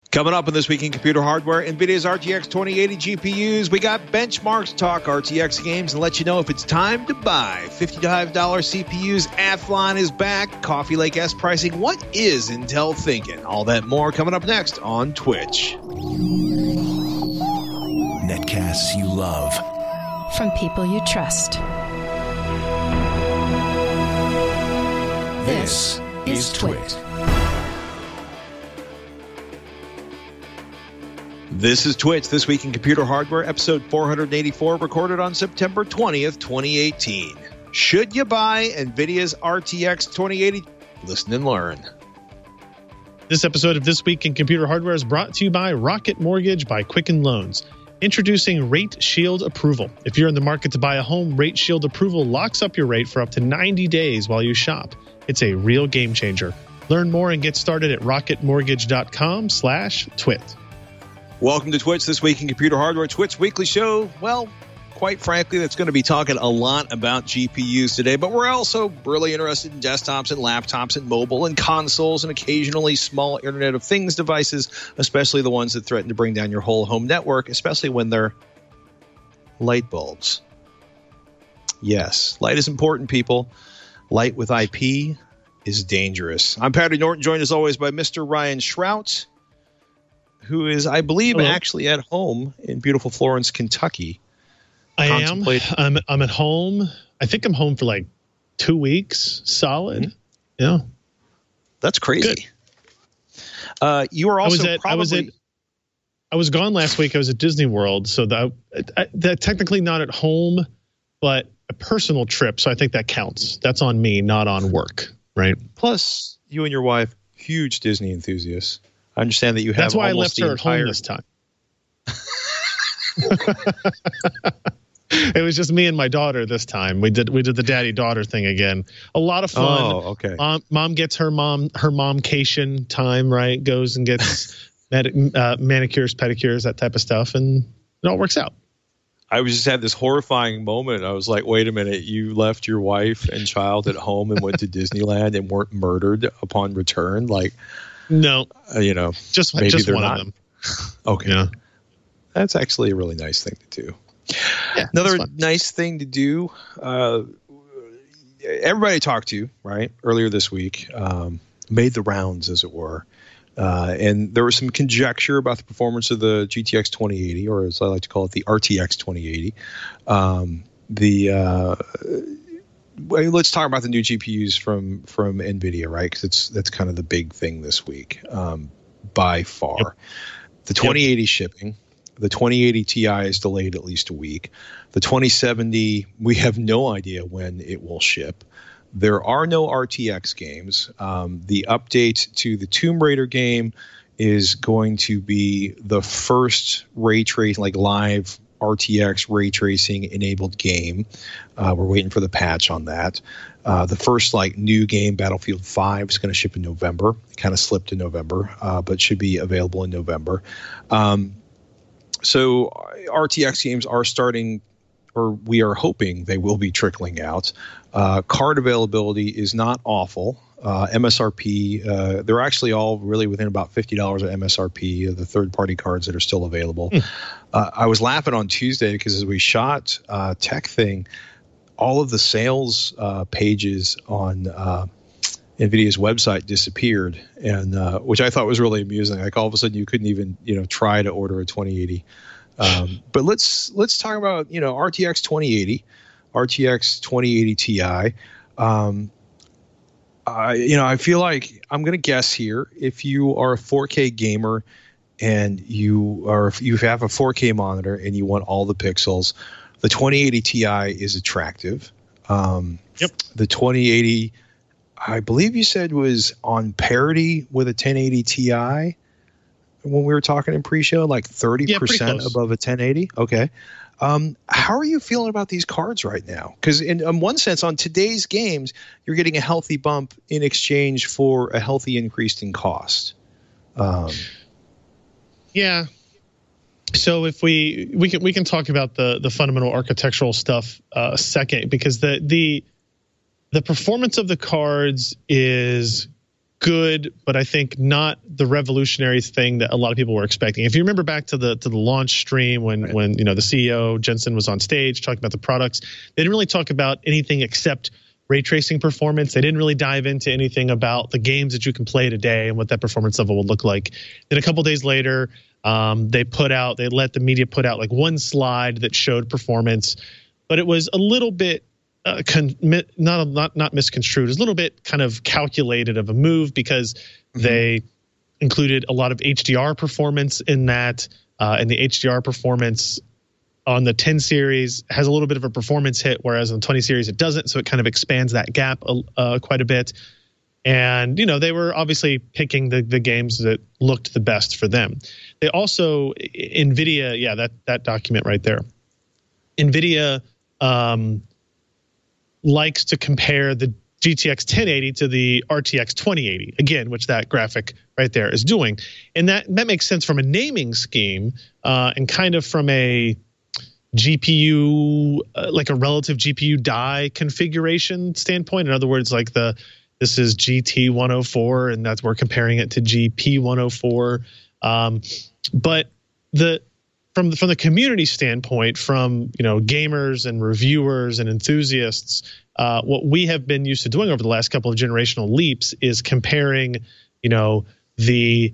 Coming up in This Week in Computer Hardware, NVIDIA's RTX 2080 GPUs. We got benchmarks, talk RTX games, and let you know if it's time to buy $55 CPUs. Athlon is back. Coffee Lake S pricing. What is Intel thinking? All that more coming up next on Twitch. Netcasts you love. From people you trust. This is Twit. This is Twitch, This Week in Computer Hardware, episode 484, recorded on September 20th, 2018. Should you buy NVIDIA's RTX 2080? Listen and learn. This episode of This Week in Computer Hardware is brought to you by Rocket Mortgage by Quicken Loans. Introducing Rate Shield Approval. If you're in the market to buy a home, Rate Shield Approval locks up your rate for up to 90 days while you shop. It's a real game changer. Learn more and get started at rocketmortgage.com/twit. Welcome to Twitch, This Week in Computer Hardware, Twitch weekly show. Well, quite frankly, that's going to be talking a lot about GPUs today, but we're also really interested in desktops and laptops and mobile and consoles and occasionally small Internet of Things devices, especially the ones that threaten to bring down your whole home network, especially when they're light bulbs. Yes, light is important, people. Light with IP is dangerous. I'm Patty Norton, joined as always by Mr. Ryan Shrout, who is, I believe, actually at home in beautiful Florence, Kentucky. I am. I'm at home. I think I'm home for like 2 weeks solid. Mm-hmm. Yeah. That's crazy. You were also I was gone last week. I was at Disney World. So that technically not at home, but a personal trip. So I think that counts. That's on me, not on work. Right. Plus, you and your wife, huge Disney enthusiasts. I understand that you have. That's why I left her at home this time. It was just me and my daughter this time. We did the daddy-daughter thing again. A lot of fun. Oh, okay. Mom gets her momcation time, right? Goes and gets manicures, pedicures, that type of stuff, and it all works out. I just had this horrifying moment. I was like, wait a minute, you left your wife and child at home and went to Disneyland and weren't murdered upon return? Like, no, just one of them. Okay. Yeah. That's actually a really nice thing to do. Yeah, another nice thing to do. Everybody I talked to, right, earlier this week, made the rounds, as it were. And there was some conjecture about the performance of the GTX 2080, or as I like to call it, the RTX 2080. Let's talk about the new GPUs from NVIDIA, right? Because that's kind of the big thing this week, by far. Yep. The 2080 shipping. The 2080 Ti is delayed at least a week. The 2070, we have no idea when it will ship. There are no RTX games. The update to the Tomb Raider game is going to be the first ray tracing, like live RTX ray tracing enabled game. We're waiting for the patch on that. The first new game, Battlefield 5, is going to ship in November. It kind of slipped in November, but should be available in November. So RTX games are starting, or we are hoping they will be trickling out. Card availability is not awful. MSRP, they're actually all really within about $50 of MSRP, the third-party cards that are still available. I was laughing on Tuesday because as we shot Tech Thing, all of the sales pages on NVIDIA's website disappeared, and which I thought was really amusing. Like all of a sudden you couldn't even try to order a 2080. But let's talk about RTX 2080, RTX 2080 Ti. I feel like I'm going to guess here. If you are a 4K gamer and you have a 4K monitor and you want all the pixels, the 2080 Ti is attractive. Yep. The 2080, I believe you said, was on parity with a 1080 Ti when we were talking in pre-show, like 30% above a 1080. Okay. How are you feeling about these cards right now? Because in one sense, on today's games, you're getting a healthy bump in exchange for a healthy increase in cost. Yeah. So if we can talk about the fundamental architectural stuff a second, because the performance of the cards is good, but I think not the revolutionary thing that a lot of people were expecting. If you remember back to the launch stream when the CEO Jensen was on stage talking about the products, they didn't really talk about anything except ray tracing performance. They didn't really dive into anything about the games that you can play today and what that performance level would look like. Then a couple days later, they let the media put out like one slide that showed performance, but it was a little bit not misconstrued. It was a little bit kind of calculated of a move because they included a lot of HDR performance in that, and the HDR performance on the 10 series has a little bit of a performance hit, whereas on the 20 series it doesn't. So it kind of expands that gap quite a bit. And, they were obviously picking the games that looked the best for them. They also, NVIDIA, that document right there. NVIDIA likes to compare the GTX 1080 to the RTX 2080, again, which that graphic right there is doing. And that makes sense from a naming scheme and kind of from a GPU, like a relative GPU die configuration standpoint. In other words, like this is GT 104, and that's we're comparing it to GP 104. But from the community standpoint, from gamers and reviewers and enthusiasts, what we have been used to doing over the last couple of generational leaps is comparing, the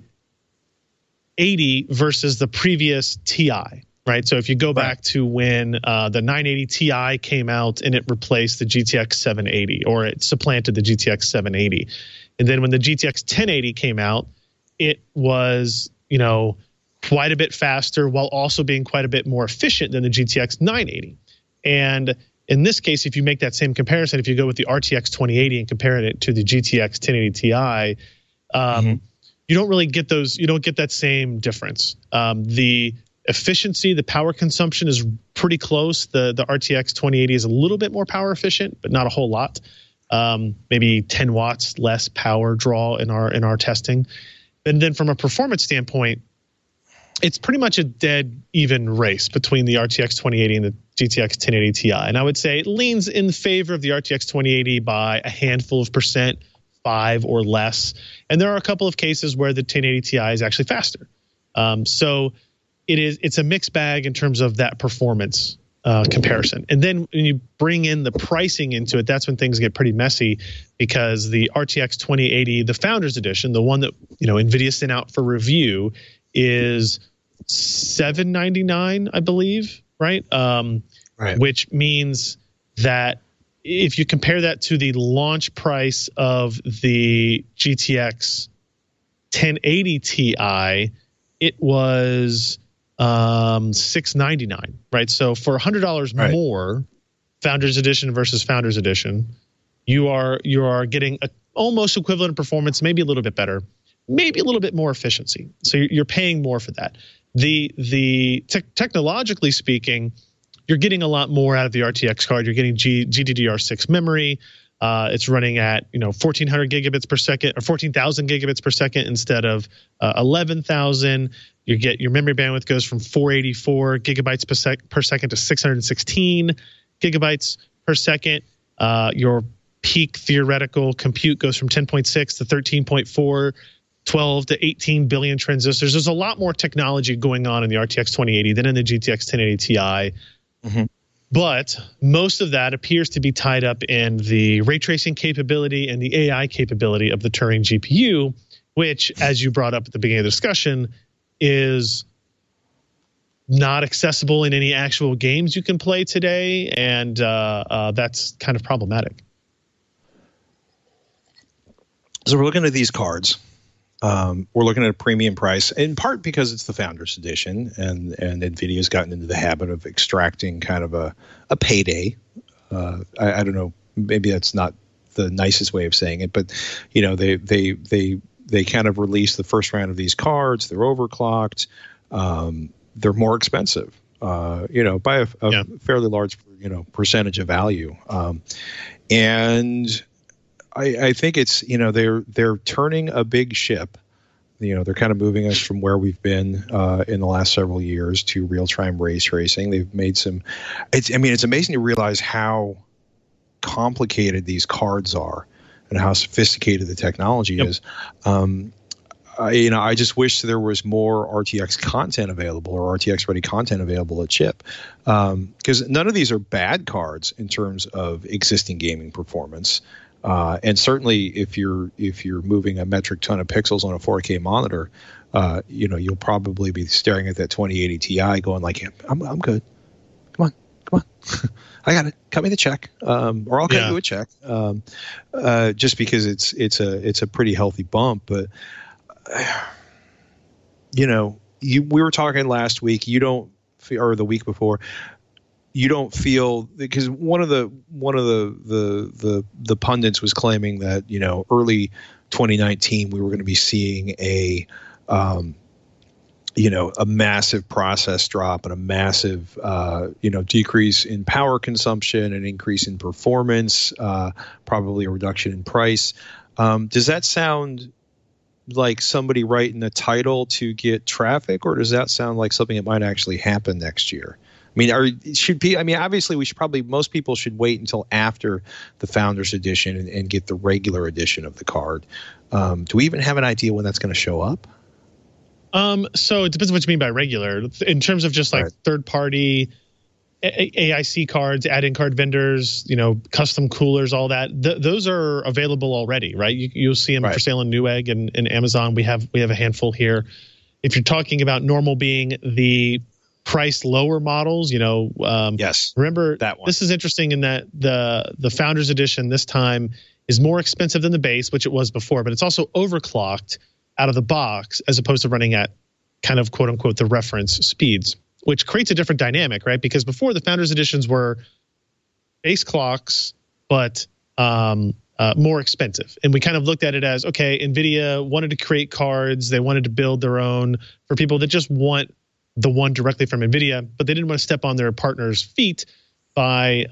80 versus the previous TI. Right. So if you go back to when the 980 Ti came out and it replaced the GTX 780, or it supplanted the GTX 780. And then when the GTX 1080 came out, it was, quite a bit faster while also being quite a bit more efficient than the GTX 980. And in this case, if you make that same comparison, if you go with the RTX 2080 and compare it to the GTX 1080 Ti, you don't really get those. You don't get that same difference. The efficiency, the power consumption is pretty close. The RTX 2080 is a little bit more power efficient, but not a whole lot. Maybe 10 watts less power draw in our testing. And then from a performance standpoint, it's pretty much a dead even race between the RTX 2080 and the GTX 1080 Ti. And I would say it leans in favor of the RTX 2080 by a handful of percent, 5 or less. And there are a couple of cases where the 1080 Ti is actually faster. So it's a mixed bag in terms of that performance comparison. And then when you bring in the pricing into it, that's when things get pretty messy, because the RTX 2080, the Founders Edition, the one that NVIDIA sent out for review, is $799, I believe, right? Right. Which means that if you compare that to the launch price of the GTX 1080 Ti, it was $699, right? So for $100 more, Founders Edition versus Founders Edition, you are getting a almost equivalent performance, maybe a little bit better, maybe a little bit more efficiency. So you're paying more for that. Technologically speaking, you're getting a lot more out of the RTX card. You're getting GDDR6 memory. It's running at 1,400 gigabits per second, or 14,000 gigabits per second instead of 11,000. Your memory bandwidth goes from 484 gigabytes per second to 616 gigabytes per second. Your peak theoretical compute goes from 10.6 to 13.4, 12 to 18 billion transistors. There's a lot more technology going on in the RTX 2080 than in the GTX 1080 Ti. But most of that appears to be tied up in the ray tracing capability and the AI capability of the Turing GPU, which, as you brought up at the beginning of the discussion, is not accessible in any actual games you can play today, and that's kind of problematic. So we're looking at these cards. We're looking at a premium price, in part because it's the Founders Edition, and NVIDIA's gotten into the habit of extracting kind of a payday. I don't know, maybe that's not the nicest way of saying it, but they kind of release the first round of these cards. They're overclocked. They're more expensive, by a fairly large percentage of value, and I think it's they're turning a big ship. They're kind of moving us from where we've been in the last several years to real-time ray tracing. They've made some. It's amazing to realize how complicated these cards are. and how sophisticated the technology is. I just wish there was more RTX content available or RTX ready content available at chip, because none of these are bad cards in terms of existing gaming performance. And certainly, if you're moving a metric ton of pixels on a 4K monitor, you'll probably be staring at that 2080 Ti, going like, "I'm good. Come on, I got it. Cut me the check, or I'll cut you a check." Just because it's a pretty healthy bump, but. We were talking last week. Or the week before. You don't feel, because one of the pundits was claiming that early 2019 we were going to be seeing a massive process drop and a massive decrease in power consumption, an increase in performance, probably a reduction in price. Does that sound like somebody writing a title to get traffic, or does that sound like something that might actually happen next year? Obviously most people should wait until after the Founders Edition and get the regular edition of the card. Do we even have an idea when that's going to show up? So it depends on what you mean by regular. In terms of just like third-party AIC cards, add-in card vendors, custom coolers, all that. Those are available already, right? You'll see them for sale in Newegg and Amazon. We have a handful here. If you're talking about normal being the price lower models, yes. Remember that one. This is interesting in that the Founders Edition this time is more expensive than the base, which it was before, but it's also overclocked out of the box as opposed to running at kind of quote unquote the reference speeds, which creates a different dynamic, right? Because before the Founders Editions were base clocks, but more expensive. And we kind of looked at it as, okay, NVIDIA wanted to create cards. They wanted to build their own for people that just want the one directly from NVIDIA, but they didn't want to step on their partners' feet by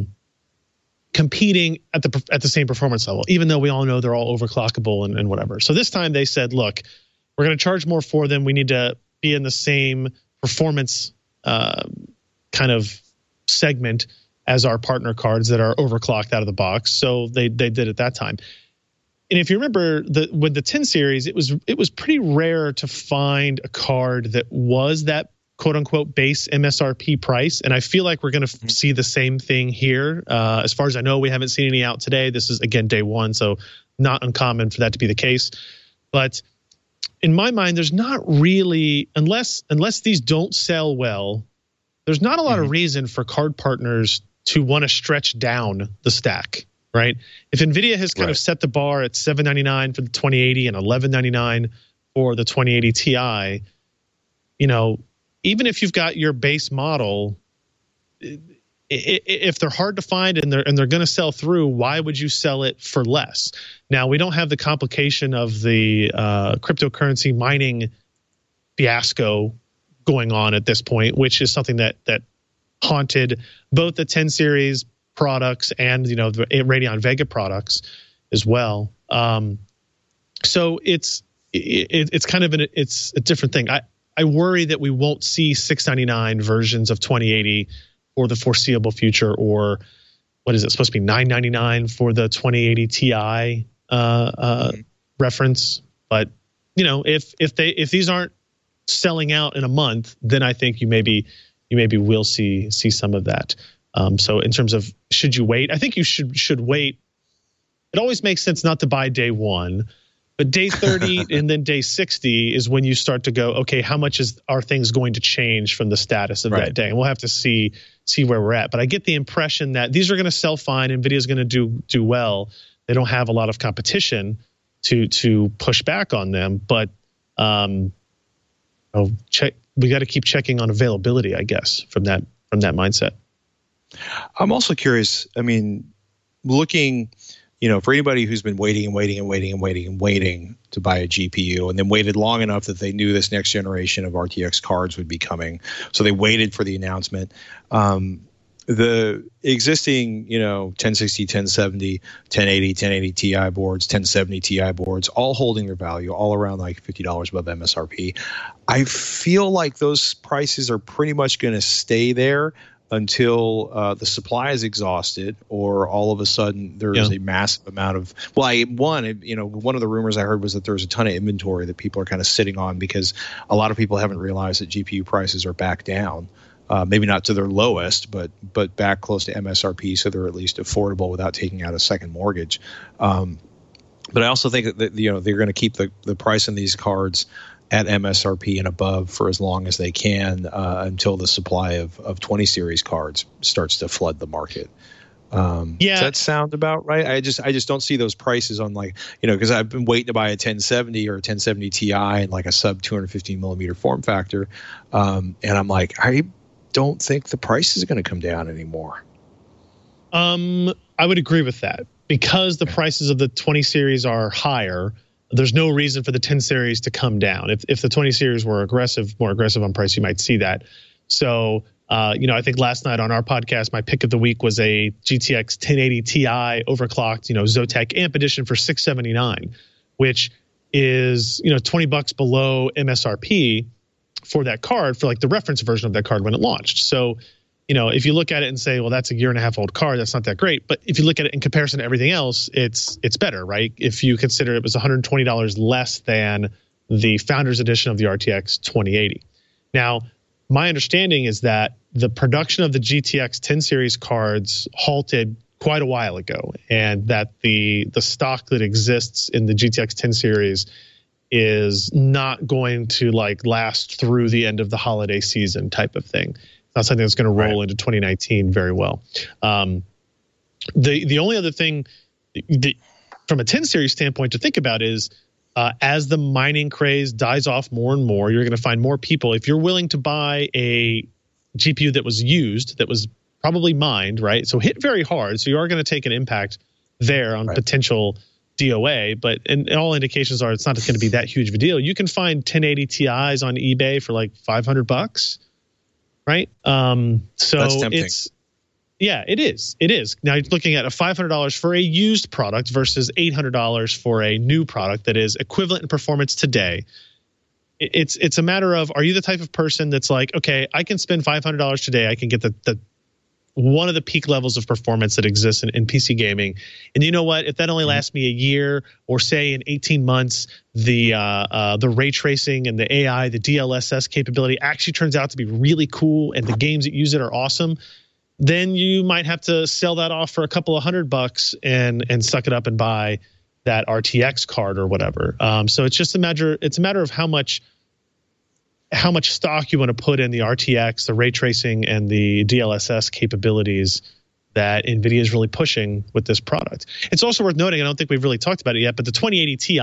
competing at the same performance level, even though we all know they're all overclockable and whatever. So this time they said, look, we're going to charge more for them. We need to be in the same performance kind of segment as our partner cards that are overclocked out of the box. So they did at that time. And if you remember, with the 10 series, it was pretty rare to find a card that was that quote unquote base MSRP price. And I feel like we're going to see the same thing here. As far as I know, we haven't seen any out today. This is again day one, so not uncommon for that to be the case. But in my mind, there's not really, unless these don't sell well, there's not a lot of reason for card partners to want to stretch down the stack. Right. If NVIDIA has kind of set the bar at $799 for the 2080 and $1199 for the 2080 Ti, even if you've got your base model, if they're hard to find and they're going to sell through, why would you sell it for less? Now, we don't have the complication of the cryptocurrency mining fiasco going on at this point, which is something that haunted both the 10 series products and the Radeon Vega products as well. So it's kind of it's a different thing. I worry that we won't see $699 versions of 2080 for the foreseeable future, or what is it supposed to be $999 for the 2080 Ti reference. But if these aren't selling out in a month, then I think you maybe will see some of that. So in terms of should you wait, I think you should wait. It always makes sense not to buy day one, but day 30 and then day 60 is when you start to go, okay, how much are things going to change from the status of that day? And we'll have to see where we're at. But I get the impression that these are going to sell fine. NVIDIA's going to do well. They don't have a lot of competition to push back on them, but we got to keep checking on availability, I guess, from that mindset. I'm also curious. I mean, looking, for anybody who's been waiting to buy a GPU and then waited long enough that they knew this next generation of RTX cards would be coming, so they waited for the announcement. The existing, 1060, 1070, 1080, 1080 Ti boards, 1070 Ti boards, all holding their value, all around like $50 above MSRP. I feel like those prices are pretty much going to stay there until the supply is exhausted, or all of a sudden there is a massive amount of. Well, one of the rumors I heard was that there was a ton of inventory that people are kind of sitting on because a lot of people haven't realized that GPU prices are back down. Maybe not to their lowest, but back close to MSRP, so they're at least affordable without taking out a second mortgage. But I also think that they're going to keep the price on these cards at MSRP and above for as long as they can until the supply of 20 series cards starts to flood the market. Does that sound about right? I just don't see those prices on because I've been waiting to buy a 1070 or a 1070 Ti and like a sub 215 millimeter form factor, and I'm like, I don't think the price is going to come down anymore. I would agree with that because the prices of the 20 series are higher. There's no reason for the 10 series to come down. If the 20 series were more aggressive on price, you might see that. So, I think last night on our podcast, my pick of the week was a GTX 1080 Ti overclocked, Zotac Amp Edition for $679, which is, $20 below MSRP for that card, for like the reference version of that card when it launched. So, if you look at it and say, well, that's a 1.5 year old card, that's not that great. But if you look at it in comparison to everything else, it's better, right? If you consider it was $120 less than the Founders Edition of the RTX 2080. Now, my understanding is that the production of the GTX 10 series cards halted quite a while ago, and that the stock that exists in the GTX 10 series is not going to last through the end of the holiday season type of thing. Not something that's going to roll into 2019 very well. The only other thing from a 10 series standpoint to think about is as the mining craze dies off more and more, you're going to find more people. If you're willing to buy a GPU that was used, that was probably mined, right? So hit very hard. So you are going to take an impact there on potential DOA, but and all indications are it's not going to be that huge of a deal. You can find 1080 Ti's on eBay for like $500. Right. So that's tempting. It is. Now you're looking at a $500 for a used product versus $800 for a new product that is equivalent in performance today. It's a matter of, are you the type of person that's like, okay, I can spend $500 today. I can get the one of the peak levels of performance that exists in PC gaming. And you know what? If that only lasts me a year, or say in 18 months, the ray tracing and the AI, the DLSS capability actually turns out to be really cool, and the games that use it are awesome, then you might have to sell that off for a couple of $100 and suck it up and buy that RTX card or whatever. So it's just a matter of how much stock you want to put in the RTX, the ray tracing, and the DLSS capabilities that NVIDIA is really pushing with this product. It's also worth noting, I don't think we've really talked about it yet, but the 2080 Ti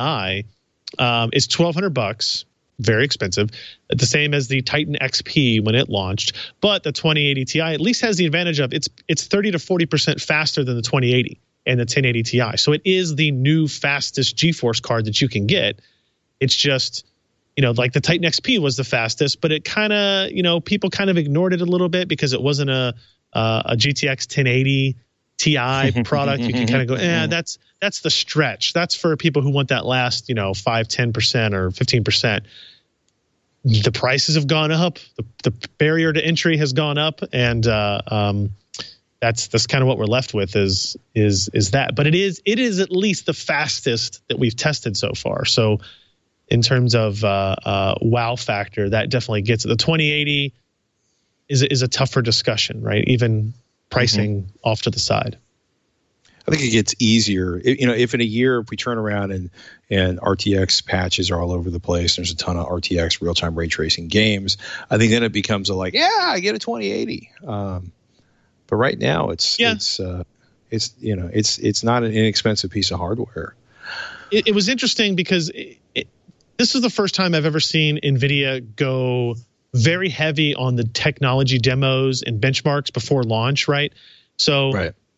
is $1,200, very expensive, the same as the Titan XP when it launched. But the 2080 Ti at least has the advantage of it's 30 to 40% faster than the 2080 and the 1080 Ti. So it is the new fastest GeForce card that you can get. It's just, like the Titan XP was the fastest, but it kind of, people kind of ignored it a little bit because it wasn't a GTX 1080 Ti product. You can kind of go, that's the stretch. That's for people who want that last, 5, 10% or 15%. The prices have gone up. The barrier to entry has gone up, and that's kind of what we're left with is that. But it is at least the fastest that we've tested so far. So in terms of wow factor, that definitely gets it. The 2080 is a tougher discussion, right? Even pricing off to the side. I think it gets easier. If in a year, if we turn around and RTX patches are all over the place, there's a ton of RTX real-time ray tracing games, I think then it becomes I get a 2080. But right now it's not an inexpensive piece of hardware. It was interesting because this is the first time I've ever seen NVIDIA go very heavy on the technology demos and benchmarks before launch, right? So,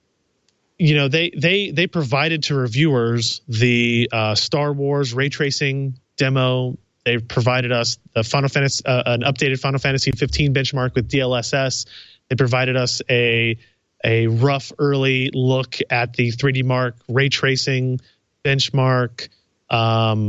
they provided to reviewers the Star Wars ray tracing demo. They provided us an updated Final Fantasy 15 benchmark with DLSS. They provided us a rough early look at the 3D Mark ray tracing benchmark.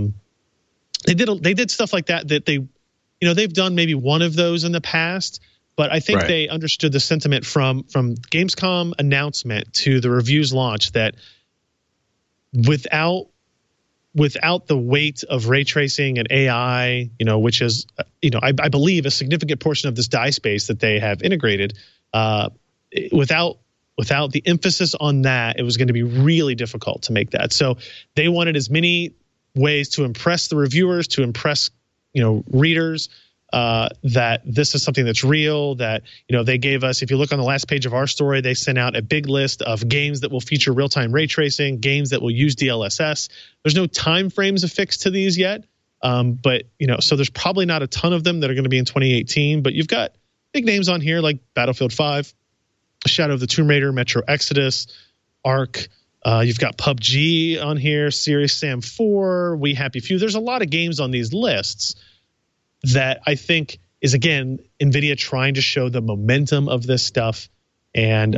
They did stuff like that they they've done maybe one of those in the past, But I think they understood the sentiment from Gamescom announcement to the reviews launch that without the weight of ray tracing and AI, which is, I believe a significant portion of this die space that they have integrated, without the emphasis on that, it was going to be really difficult to make that. So they wanted as many ways to impress the reviewers, to impress, readers, that this is something that's real, that, they gave us, if you look on the last page of our story, they sent out a big list of games that will feature real-time ray tracing, games that will use DLSS. There's no time frames affixed to these yet. But, so there's probably not a ton of them that are going to be in 2018, but you've got big names on here like Battlefield 5, Shadow of the Tomb Raider, Metro Exodus, Ark. You've got PUBG on here, Serious Sam 4, We Happy Few. There's a lot of games on these lists that I think is, again, NVIDIA trying to show the momentum of this stuff. And,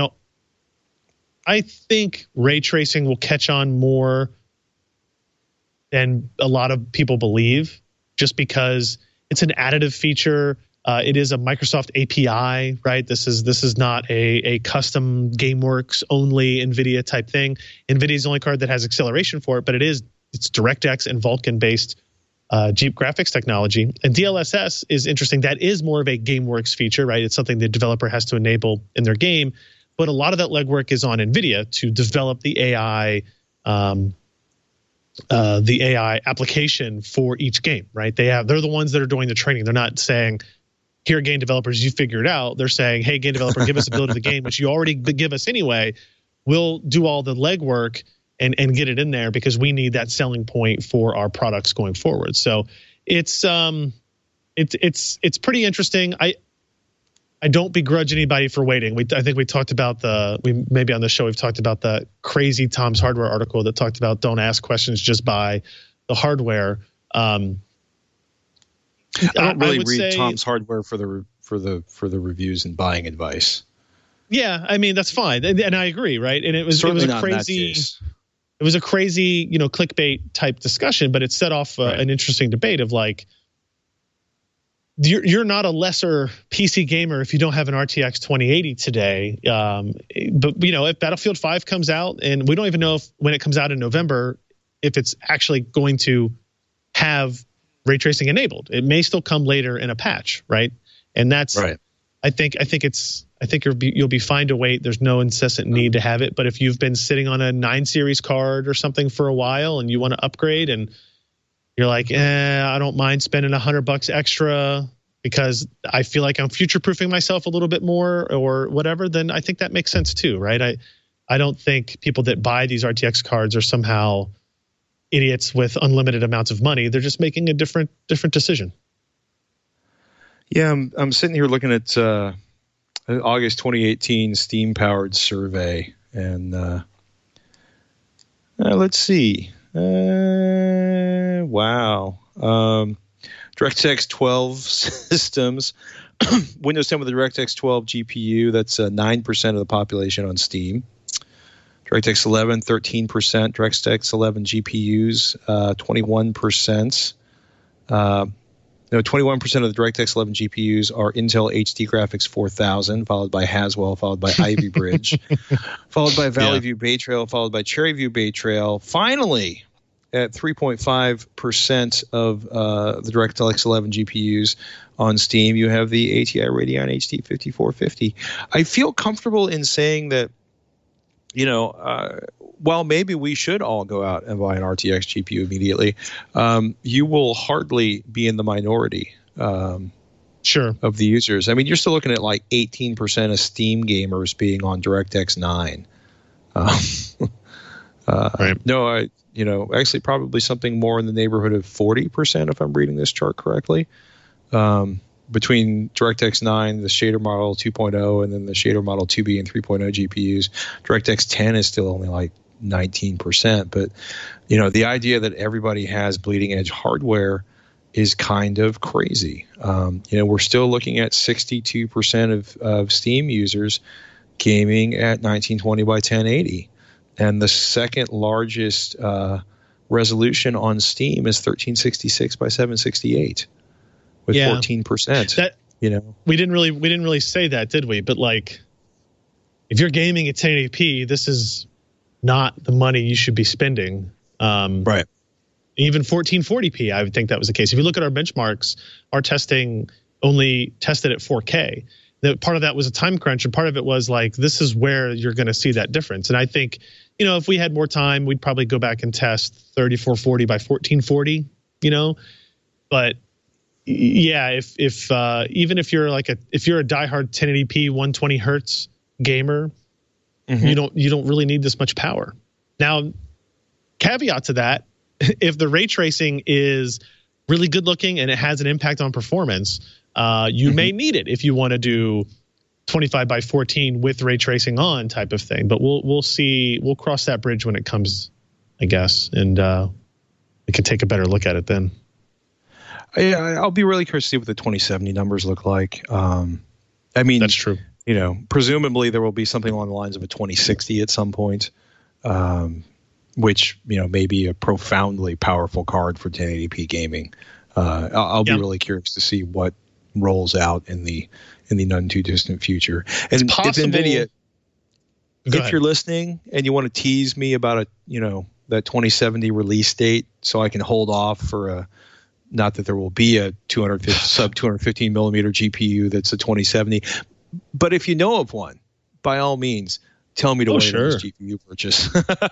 I think ray tracing will catch on more than a lot of people believe, just because it's an additive feature. It is a Microsoft API, right? This is not a custom GameWorks only NVIDIA type thing. NVIDIA's the only card that has acceleration for it, but it's DirectX and Vulkan based Jeep graphics technology. And DLSS is interesting. That is more of a GameWorks feature, right? It's something the developer has to enable in their game. But a lot of that legwork is on NVIDIA to develop the AI application for each game, right? They're the ones that are doing the training. They're not saying, here, game developers, you figure it out. They're saying, hey, game developer, give us a build of the game, which you already give us anyway. We'll do all the legwork and get it in there because we need that selling point for our products going forward. So it's pretty interesting. I don't begrudge anybody for waiting. I think we talked about maybe on the show we've talked about the crazy Tom's Hardware article that talked about don't ask questions, just buy the hardware. I don't really read Tom's Hardware for the reviews and buying advice. Yeah, I mean that's fine, and I agree, right? And it was a crazy, clickbait type discussion, but it set off an interesting debate of like, you're not a lesser PC gamer if you don't have an RTX 2080 today. But if Battlefield 5 comes out, and we don't even know when it comes out in November, if it's actually going to have ray tracing enabled. It may still come later in a patch, right? And that's right. I think you'll be fine to wait. There's no incessant need to have it. But if you've been sitting on a 9 series card or something for a while and you want to upgrade and you're like, I don't mind spending $100 extra because I feel like I'm future-proofing myself a little bit more or whatever, then I think that makes sense too, right? I don't think people that buy these RTX cards are somehow idiots with unlimited amounts of money. They're just making a different decision. Yeah, I'm sitting here looking at August 2018 Steam-powered survey, and let's see. Wow. DirectX 12 systems. Windows 10 with a DirectX 12 GPU. That's 9% of the population on Steam. DirectX 11, 13%. DirectX 11 GPUs, 21%. 21% of the DirectX 11 GPUs are Intel HD Graphics 4000, followed by Haswell, followed by Ivy Bridge, followed by Valley View Bay Trail, followed by Cherry View Bay Trail. Finally, at 3.5% of the DirectX 11 GPUs on Steam, you have the ATI Radeon HD 5450. I feel comfortable in saying that, while maybe we should all go out and buy an RTX GPU immediately, you will hardly be in the minority sure. of the users. I mean, you're still looking at like 18% of Steam gamers being on DirectX 9. Right. No, actually probably something more in the neighborhood of 40%, if I'm reading this chart correctly. Between DirectX 9, the shader model 2.0, and then the shader model 2B and 3.0 GPUs, DirectX 10 is still only like 19%. But, the idea that everybody has bleeding edge hardware is kind of crazy. We're still looking at 62% of Steam users gaming at 1920 by 1080. And the second largest resolution on Steam is 1366 by 768. With 14%. You know, we didn't really say that, did we? But like, if you're gaming at 1080p, this is not the money you should be spending. Right. Even 1440p, I would think that was the case. If you look at our benchmarks, our testing only tested at 4K. Part of that was a time crunch, and part of it was like, this is where you're going to see that difference. And I think, you know, if we had more time, we'd probably go back and test 3440 by 1440, you know. But yeah, if even if you're a diehard 1080p 120 hertz gamer, you don't really need this much power. Now, caveat to that, if the ray tracing is really good looking and it has an impact on performance, you may need it if you want to do 25 by 14 with ray tracing on type of thing. But we'll see. We'll cross that bridge when it comes, I guess, and we can take a better look at it then. I'll be really curious to see what the 2070 numbers look like. I mean, that's true. You know, presumably there will be something along the lines of a 2060 at some point, which, you know, may be a profoundly powerful card for 1080p gaming. I'll be really curious to see what rolls out in the none too distant future. And it's possible, if NVIDIA, if you're listening and you want to tease me about that 2070 release date, so I can hold off for not that there will be a sub 215 millimeter GPU that's a 2070, but if you know of one, by all means, tell me to wait on this GPU purchase.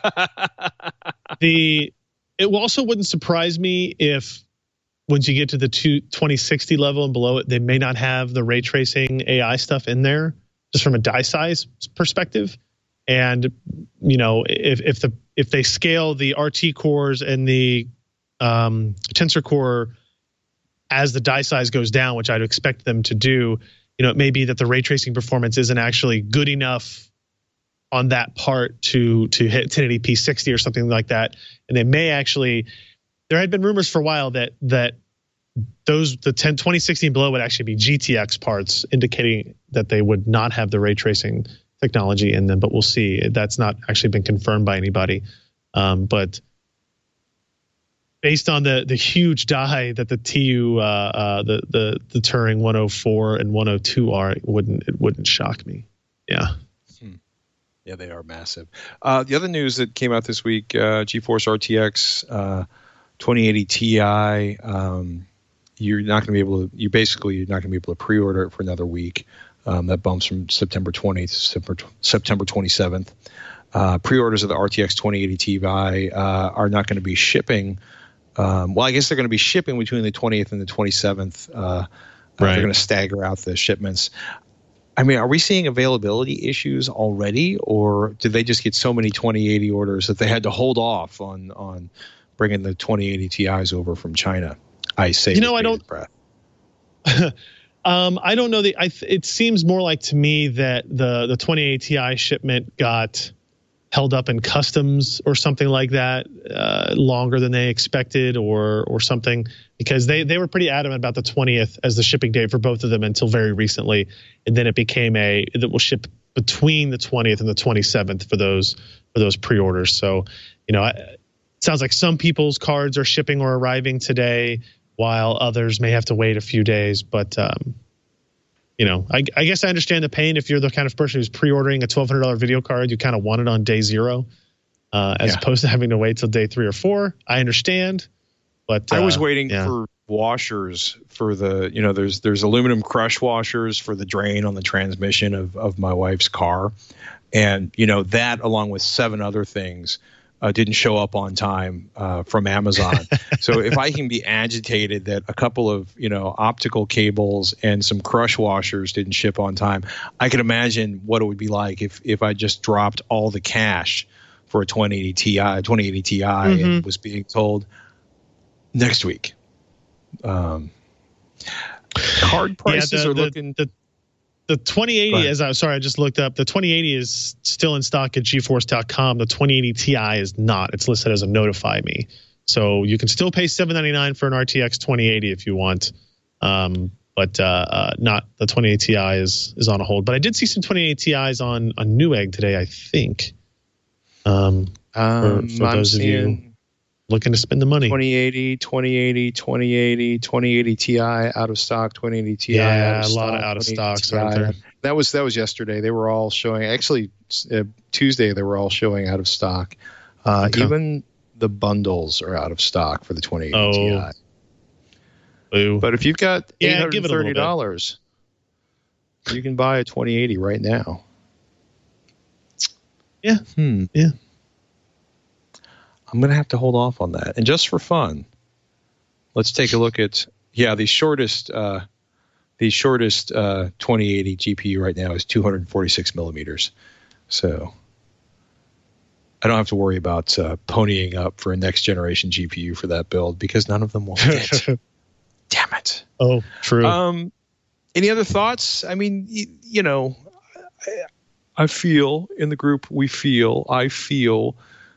It also wouldn't surprise me if once you get to the 2060 level and below it, they may not have the ray tracing AI stuff in there, just from a die size perspective. And you know, if they scale the RT cores and the Tensor Core as the die size goes down, which I'd expect them to do, you know, it may be that the ray tracing performance isn't actually good enough on that part to hit 1080p 60 or something like that. And they may actually, there had been rumors for a while that the 2060 and below would actually be GTX parts, indicating that they would not have the ray tracing technology in them, but we'll see. That's not actually been confirmed by anybody. But based on the huge die that the TU, the Turing 104 and 102 are, it wouldn't shock me. Yeah. Yeah, they are massive. The other news that came out this week, GeForce RTX 2080 Ti, you're not going to be able to pre-order it for another week. That bumps from September 20th to September 27th. Pre-orders of the RTX 2080 Ti are not going to be shipping. Well, I guess they're going to be shipping between the 20th and the 27th. They're going to stagger out the shipments. I mean, are we seeing availability issues already, or did they just get so many 2080 orders that they had to hold off on bringing the 2080 Ti's over from China? I say, you know, I don't know. It seems more like to me that the 2080 Ti shipment got held up in customs or something like that, longer than they expected, or something, because they were pretty adamant about the 20th as the shipping date for both of them until very recently, and then it became that will ship between the 20th and the 27th for those pre-orders. So, you know, it sounds like some people's cards are shipping or arriving today, while others may have to wait a few days. But you know, I guess I understand the pain if you're the kind of person who's pre-ordering a $1,200 video card. You kind of want it on day 0, as opposed to having to wait till day 3 or 4. I understand, but I was waiting for washers for the, you know, there's aluminum crush washers for the drain on the transmission of my wife's car, and you know, that along with 7 other things didn't show up on time from Amazon. So if I can be agitated that a couple of, you know, optical cables and some crush washers didn't ship on time, I can imagine what it would be like if I just dropped all the cash for a 2080 Ti and was being told next week. Card prices are looking. The 2080, I just looked up. The 2080 is still in stock at GeForce.com. The 2080 Ti is not. It's listed as a notify me. So you can still pay $799 for an RTX 2080 if you want, but not the 2080 Ti is on a hold. But I did see some 2080 Ti's on Newegg today, I think. For those of you, looking to spend the money. 2080 Ti out of stock, 2080 Ti out of stock. A lot of out of stocks. That was yesterday. They were all showing, actually Tuesday, they were all showing out of stock. Even the bundles are out of stock for the 2080 Ti. Boo. But if you've got $830, you can buy a 2080 right now. Yeah. Yeah. I'm going to have to hold off on that. And just for fun, let's take a look at, the shortest 2080 GPU right now is 246 millimeters. So I don't have to worry about ponying up for a next generation GPU for that build because none of them will fit. Damn it. Oh, true. Any other thoughts? I mean, I feel in the group, I feel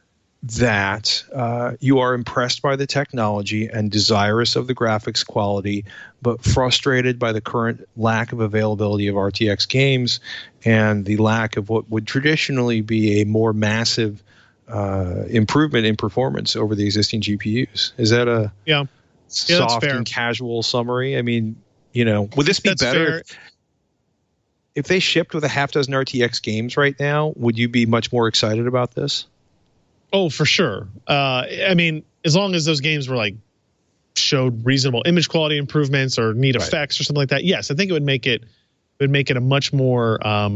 that you are impressed by the technology and desirous of the graphics quality, but frustrated by the current lack of availability of RTX games and the lack of what would traditionally be a more massive improvement in performance over the existing GPUs. Is that a soft and casual summary? I mean, would this be better if they shipped with a half dozen RTX games right now? Would you be much more excited about this? Oh, for sure. I mean, as long as those games were showed reasonable image quality improvements or neat effects or something like that, yes, I think it would make it a much more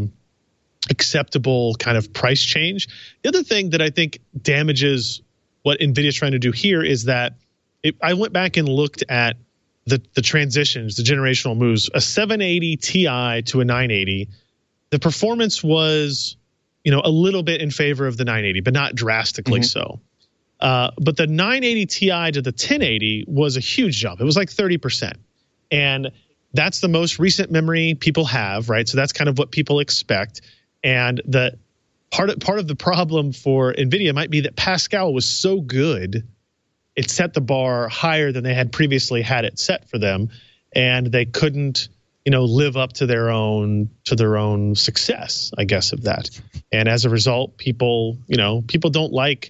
acceptable kind of price change. The other thing that I think damages what NVIDIA's trying to do here is that I went back and looked at the transitions, the generational moves. A 780 Ti to a 980, the performance was a little bit in favor of the 980, but not drastically so. But the 980 Ti to the 1080 was a huge jump. It was like 30%. And that's the most recent memory people have, right? So that's kind of what people expect. And the part of the problem for NVIDIA might be that Pascal was so good, it set the bar higher than they had previously had it set for them, and they couldn't live up to their own success, I guess, of that. And as a result, people don't like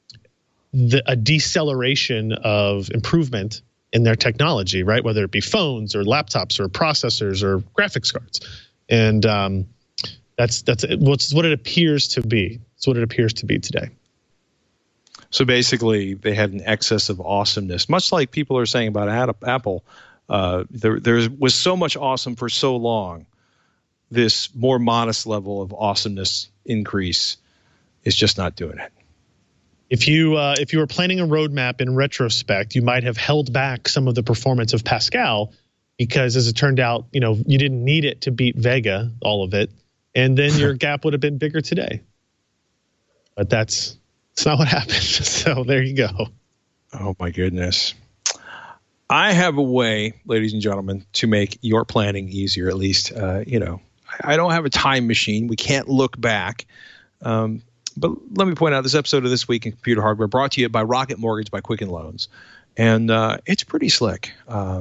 a deceleration of improvement in their technology, right? Whether it be phones or laptops or processors or graphics cards. And that's what it appears to be. It's what it appears to be today. So basically, they had an excess of awesomeness, much like people are saying about Apple. There was so much awesome for so long. This more modest level of awesomeness increase is just not doing it. If you were planning a roadmap in retrospect, you might have held back some of the performance of Pascal because, as it turned out, you didn't need it to beat Vega, all of it, and then your gap would have been bigger today. But that's not what happened. So there you go. Oh my goodness. I have a way, ladies and gentlemen, to make your planning easier, at least. I don't have a time machine. We can't look back. But let me point out this episode of This Week in Computer Hardware brought to you by Rocket Mortgage by Quicken Loans. And it's pretty slick.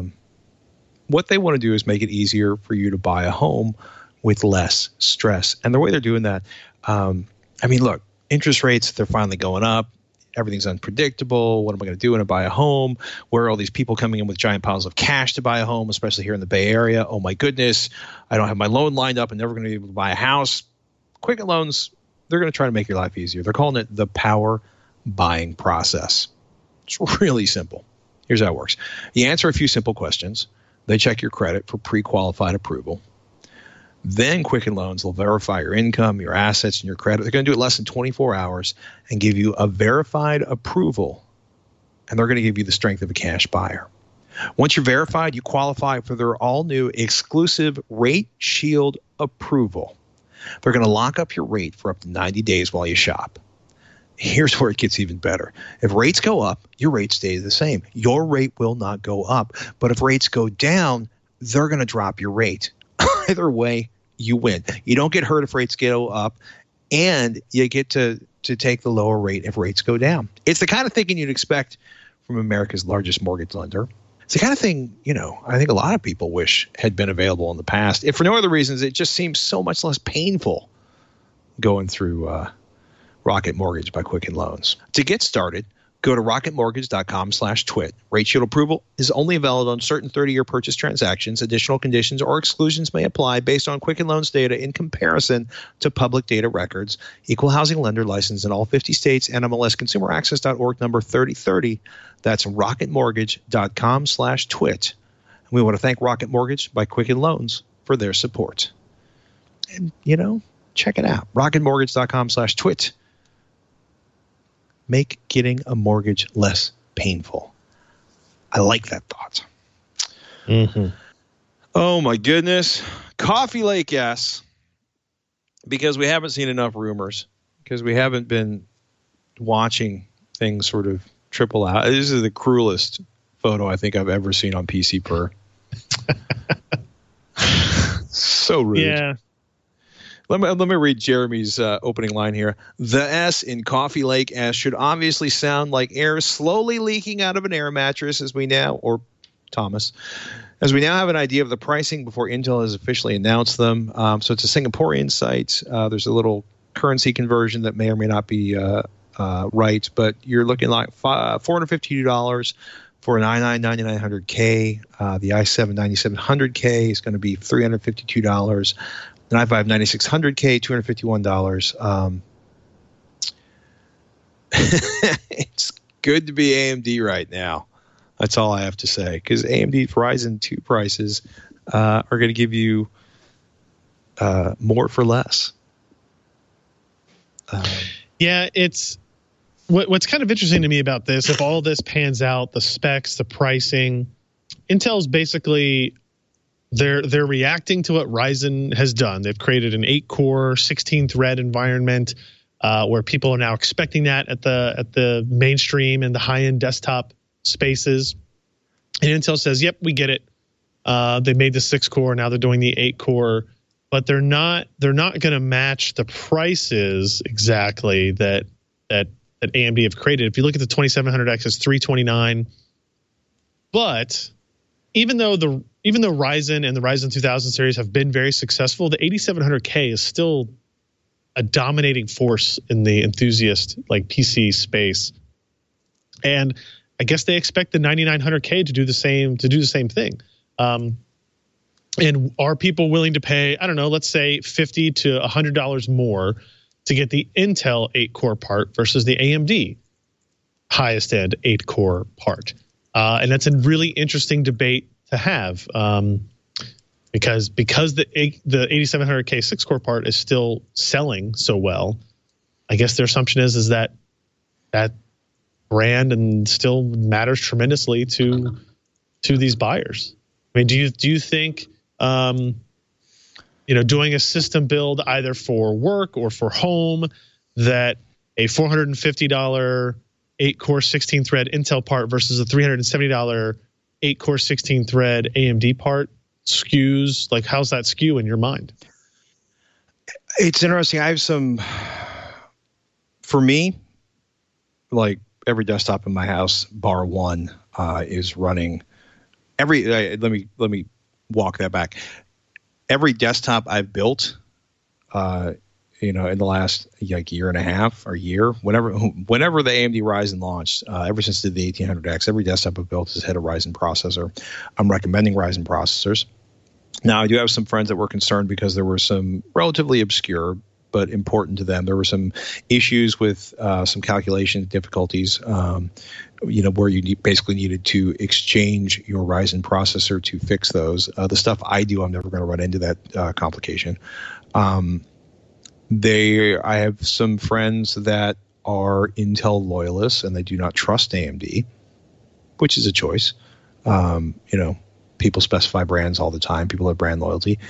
What they want to do is make it easier for you to buy a home with less stress. And the way they're doing that, look, interest rates, they're finally going up. Everything's unpredictable. What am I going to do when I buy a home? Where are all these people coming in with giant piles of cash to buy a home, especially here in the Bay Area? Oh, my goodness. I don't have my loan lined up. I'm never going to be able to buy a house. Quicken Loans, they're going to try to make your life easier. They're calling it the power buying process. It's really simple. Here's how it works. You answer a few simple questions. They check your credit for pre-qualified approval. Then Quicken Loans will verify your income, your assets, and your credit. They're going to do it less than 24 hours and give you a verified approval. And they're going to give you the strength of a cash buyer. Once you're verified, you qualify for their all-new exclusive Rate Shield approval. They're going to lock up your rate for up to 90 days while you shop. Here's where it gets even better. If rates go up, your rate stays the same. Your rate will not go up. But if rates go down, they're going to drop your rate. Either way, you win. You don't get hurt if rates go up, and you get to take the lower rate if rates go down. It's the kind of thinking you'd expect from America's largest mortgage lender. It's the kind of thing, I think a lot of people wish had been available in the past. If for no other reasons, it just seems so much less painful going through Rocket Mortgage by Quicken Loans. To get started, Go to rocketmortgage.com/twit. Rate Shield approval is only valid on certain 30-year purchase transactions. Additional conditions or exclusions may apply based on Quicken Loans data in comparison to public data records. Equal housing lender licensed in all 50 states. NMLS ConsumerAccess.org number 3030. That's rocketmortgage.com/twit. We want to thank Rocket Mortgage by Quicken Loans for their support. And, check it out. rocketmortgage.com/twit. Make getting a mortgage less painful. I like that thought. Mm-hmm. Oh, my goodness. Coffee Lake, yes. Because we haven't seen enough rumors. Because we haven't been watching things sort of triple out. This is the cruelest photo I think I've ever seen on PC Per. So rude. Yeah. Let me read Jeremy's opening line here. The S in Coffee Lake S should obviously sound like air slowly leaking out of an air mattress as we now have an idea of the pricing before Intel has officially announced them. So it's a Singaporean site. There's a little currency conversion that may or may not be right, but you're looking like $452 for an i9-9900K. The i7-9700K is going to be $352. An i5-9600K, $251. It's good to be AMD right now. That's all I have to say. Because AMD Ryzen 2 prices are going to give you more for less. Yeah, it's what's kind of interesting to me about this. If all this pans out, the specs, the pricing, Intel's basically they're reacting to what Ryzen has done. They've created an 8-core, 16-thread environment where people are now expecting that at the mainstream and the high-end desktop spaces. And Intel says, "Yep, we get it. They made the 6-core, now they're doing the 8-core." But they're not going to match the prices exactly that AMD have created. If you look at the 2700X, it's $329. But even though Ryzen and the Ryzen 2000 series have been very successful, the 8700K is still a dominating force in the enthusiast PC space. And I guess they expect the 9900K to do the same thing. And are people willing to pay, I don't know, let's say $50 to $100 more to get the Intel 8-core part versus the AMD highest end 8-core part? And that's a really interesting debate to have because the 8700K 6-core part is still selling so well. I guess their assumption is that brand and still matters tremendously to these buyers. I mean, do you think doing a system build either for work or for home, that a $450 8-core 16-thread Intel part versus a $370 8-core 16-thread AMD part skews? How's that skew in your mind? It's interesting. I have for me, every desktop in my house, bar one, is running. Let me walk that back. Every desktop I've built, in the last year and a half or year, whenever the AMD Ryzen launched, ever since the 1800X, every desktop I've built has had a Ryzen processor. I'm recommending Ryzen processors. Now, I do have some friends that were concerned because there were some relatively obscure but important to them. There were some issues with some calculation difficulties, where you basically needed to exchange your Ryzen processor to fix those. The stuff I do, I'm never going to run into that complication. I have some friends that are Intel loyalists and they do not trust AMD, which is a choice. People specify brands all the time. People have brand loyalty.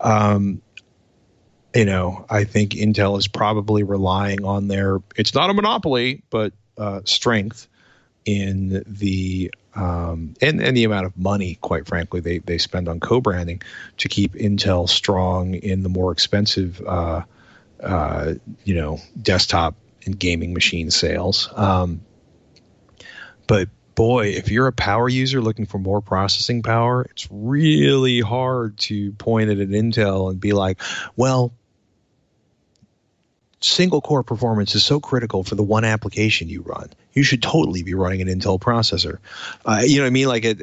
I think Intel is probably relying on it's not a monopoly, but strength in the and the amount of money, quite frankly, they spend on co-branding to keep Intel strong in the more expensive desktop and gaming machine sales. But boy, if you're a power user looking for more processing power, it's really hard to point it at Intel and be like, well, single core performance is so critical for the one application you run. You should totally be running an Intel processor. You know what I mean? Like,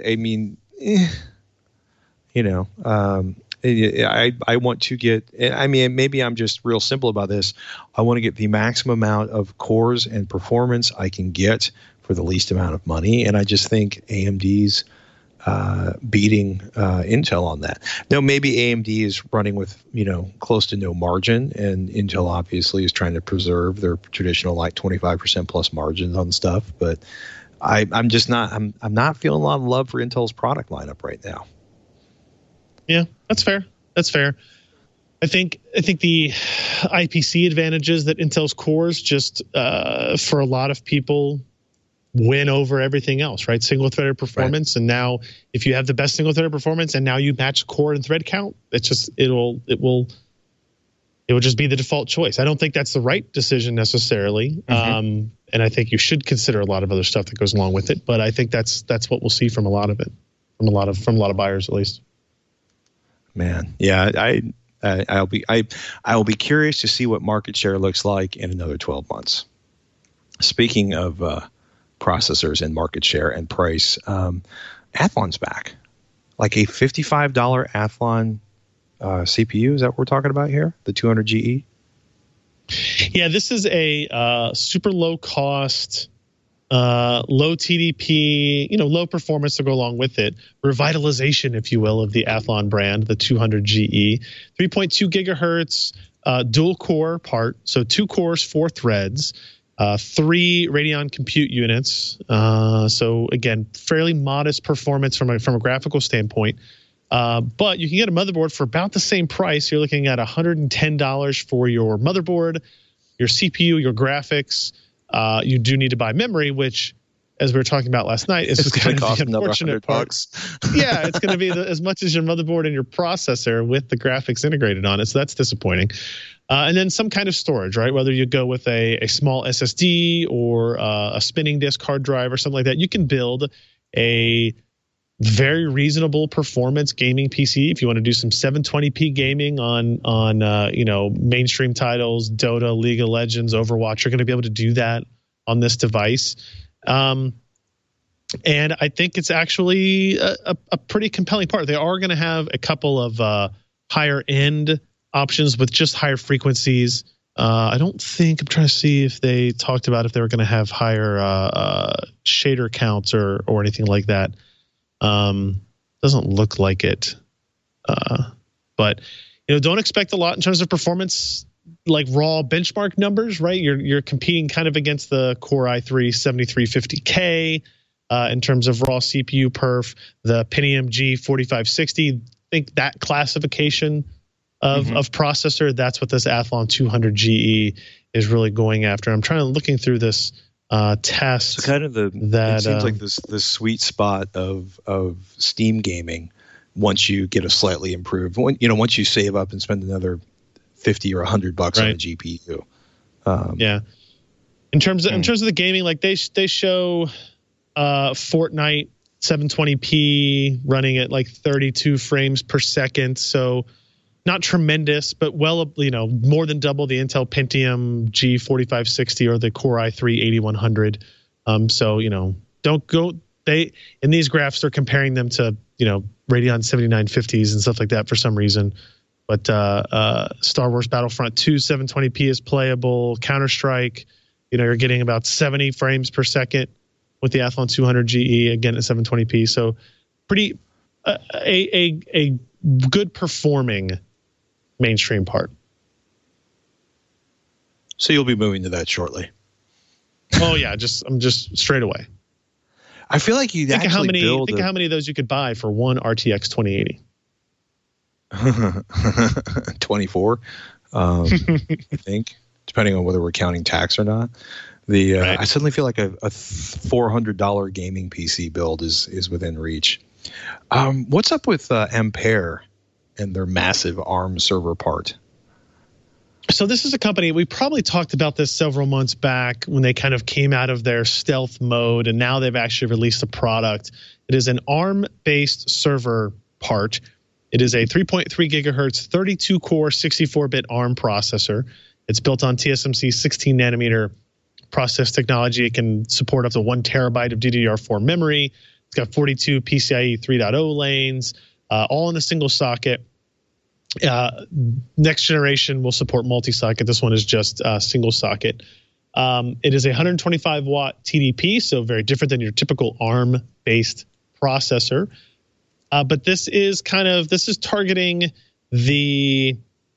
I want to get, I mean, maybe I'm just real simple about this. I want to get the maximum amount of cores and performance I can get for the least amount of money. And I just think AMD's beating Intel on that. Now, maybe AMD is running with, close to no margin, and Intel obviously is trying to preserve their traditional like 25% plus margins on stuff. But I'm just not, I'm not feeling a lot of love for Intel's product lineup right now. Yeah, that's fair. That's fair. I think the IPC advantages that Intel's cores just for a lot of people win over everything else, right? Single-threaded performance, right. And now if you have the best single-threaded performance, and now you match core and thread count, it's just it will just be the default choice. I don't think that's the right decision necessarily, and I think you should consider a lot of other stuff that goes along with it. But I think that's what we'll see from a lot of it, from a lot of buyers at least. Man, yeah, I'll be curious to see what market share looks like in another 12 months. Speaking of processors and market share and price, Athlon's back, like a $55 Athlon CPU. Is that what we're talking about here? The 200GE. Yeah, this is a super low cost, low TDP, low performance to go along with it. Revitalization, if you will, of the Athlon brand, the 200GE, 3.2 gigahertz, dual core part. So 2 cores, 4 threads. 3 Radeon compute units. So again, fairly modest performance from a graphical standpoint. But you can get a motherboard for about the same price. You're looking at $110 for your motherboard, your CPU, your graphics. You do need to buy memory, which, as we were talking about last night, is kind of the unfortunate part. Yeah, it's going to be as much as your motherboard and your processor with the graphics integrated on it. So that's disappointing. And then some kind of storage, right? Whether you go with a small SSD or a spinning disk hard drive or something like that, you can build a very reasonable performance gaming PC if you want to do some 720p gaming on mainstream titles, Dota, League of Legends, Overwatch. You're going to be able to do that on this device. And I think it's actually a pretty compelling part. They are going to have a couple of higher end options with just higher frequencies. I'm trying to see if they talked about if they were going to have higher shader counts or anything like that. Doesn't look like it. But don't expect a lot in terms of performance, like raw benchmark numbers, right? You're competing kind of against the Core i3 7350K in terms of raw CPU perf, the Pentium G4560. I think that classification of processor, that's what this Athlon 200GE is really going after. I'm looking through this test. So kind of it seems like this sweet spot of Steam gaming. Once you get a slightly improved, once you save up and spend another $50 or $100 on a GPU. Yeah. In terms of the gaming, like they show Fortnite 720p running at like 32 frames per second. So not tremendous, but more than double the Intel Pentium G4560 or the Core i3 8100. Don't go. In these graphs, they're comparing them to Radeon 7950s and stuff like that for some reason. But Star Wars Battlefront 2 720p is playable. Counter-Strike, you're getting about 70 frames per second with the Athlon 200GE, again at 720p. So pretty a good performing mainstream part. So you'll be moving to that shortly. Oh yeah, I'm just straight away. I feel like you think how many of those you could buy for one RTX 2080. 24, I think, depending on whether we're counting tax or not. Right. I suddenly feel like a $400 gaming PC build is within reach. What's up with Ampere and their massive ARM server part? So this is a company, we probably talked about this several months back when they kind of came out of their stealth mode, and now they've actually released a product. It is an ARM-based server part. It is a 3.3 gigahertz, 32-core, 64-bit ARM processor. It's built on TSMC 16 nanometer process technology. It can support up to 1 terabyte of DDR4 memory. It's got 42 PCIe 3.0 lanes, all in a single socket. Next generation will support multi-socket. This one is just single socket. It is a 125 watt TDP, so very different than your typical ARM-based processor. But this is targeting the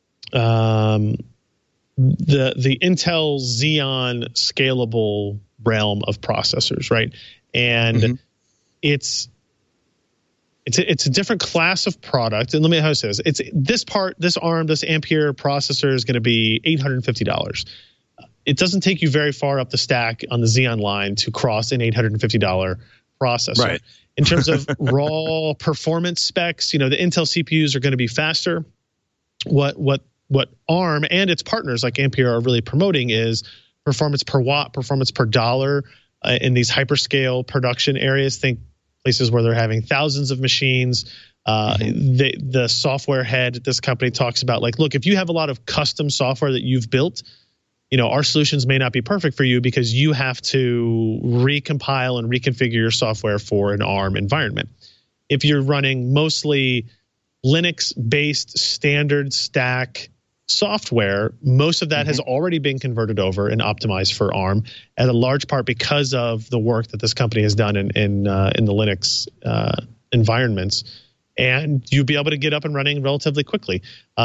Intel Xeon scalable realm of processors, right? And it's a different class of product. And let me how it says it's this ARM, this Ampere processor is going to be $850. It doesn't take you very far up the stack on the Xeon line to cross an $850 processor. Right. In terms of raw performance specs, the Intel CPUs are going to be faster. What ARM and its partners like Ampere are really promoting is performance per watt, performance per dollar in these hyperscale production areas. Think places where they're having thousands of machines. The software head at this company talks about look, if you have a lot of custom software that you've built, our solutions may not be perfect for you because you have to recompile and reconfigure your software for an ARM environment. If you're running mostly Linux-based standard stack software, most of that has already been converted over and optimized for ARM, at a large part because of the work that this company has done in the Linux environments. And you'll be able to get up and running relatively quickly.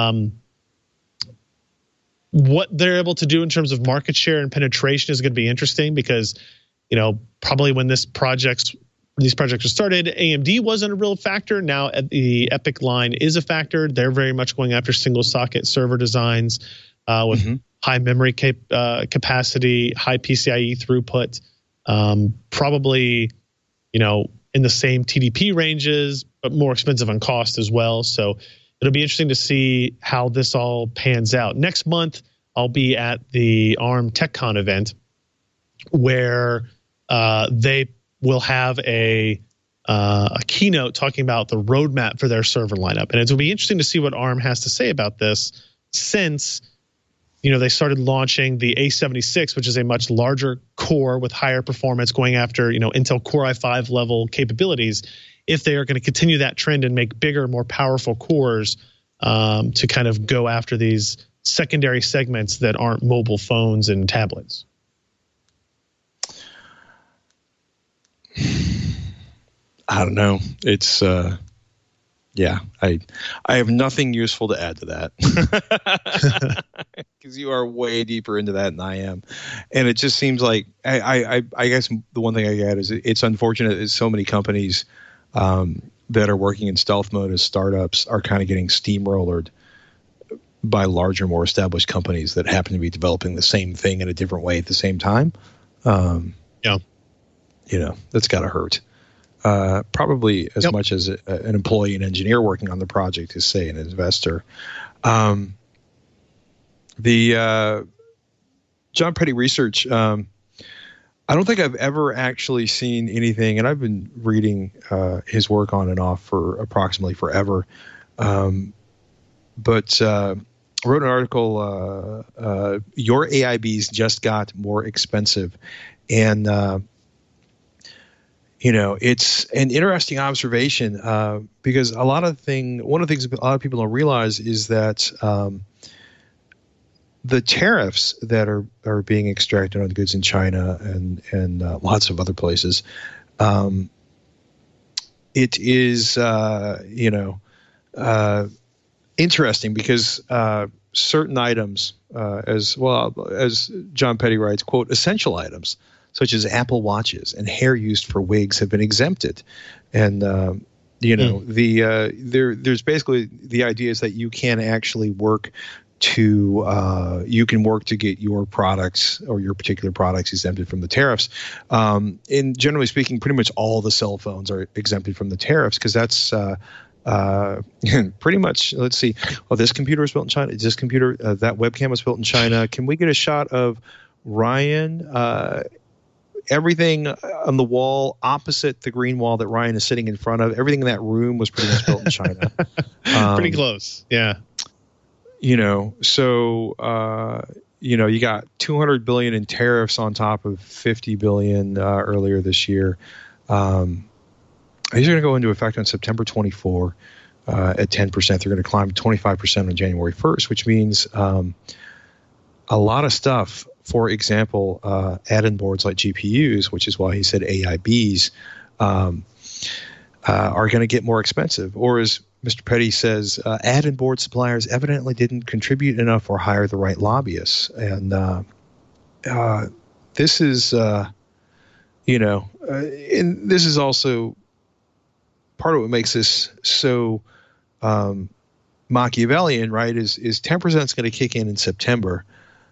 What they're able to do in terms of market share and penetration is going to be interesting because, probably when these projects were started, AMD wasn't a real factor. Now the EPYC line is a factor. They're very much going after single socket server designs with high memory capacity, high PCIe throughput, probably, in the same TDP ranges, but more expensive on cost as well. So it'll be interesting to see how this all pans out. Next month, I'll be at the ARM TechCon event where they will have a keynote talking about the roadmap for their server lineup. And it will be interesting to see what ARM has to say about this since, they started launching the A76, which is a much larger core with higher performance going after, Intel Core i5 level capabilities. If they are going to continue that trend and make bigger, more powerful cores to kind of go after these secondary segments that aren't mobile phones and tablets. I don't know. It's I have nothing useful to add to that because you are way deeper into that than I am, and it just seems like I guess the one thing I get is it's unfortunate that so many companies that are working in stealth mode as startups are kind of getting steamrollered by larger, more established companies that happen to be developing the same thing in a different way at the same time. That's got to hurt. Probably as much as an employee and engineer working on the project is, say, an investor. The John Petty Research, I don't think I've ever actually seen anything, and I've been reading his work on and off for approximately forever. But I wrote an article, Your AIBs Just Got More Expensive. And, it's an interesting observation because one of the things a lot of people don't realize is that the tariffs that are being extracted on goods in China and lots of other places, it is interesting because certain items, as well as John Petty writes, quote, essential items such as Apple Watches and hair used for wigs have been exempted, and there's basically the idea is that you can actually work to get your products or your particular products exempted from the tariffs. And generally speaking, pretty much all the cell phones are exempted from the tariffs because that's pretty much. Let's see. Oh, this computer was built in China. This computer, that webcam was built in China. Can we get a shot of Ryan? Everything on the wall opposite the green wall that Ryan is sitting in front of, everything in that room was pretty much built in China. Pretty close. Yeah. So you got $200 billion in tariffs on top of $50 billion earlier this year. These are going to go into effect on September 24 at 10%. They're going to climb to 25% on January 1st, which means a lot of stuff. For example, add-in boards like GPUs, which is why he said AIBs, are going to get more expensive. Or as Mr. Petty says, add-in board suppliers evidently didn't contribute enough or hire the right lobbyists. And this is, and this is also part of what makes this so Machiavellian, right? Is 10% is going to kick in September.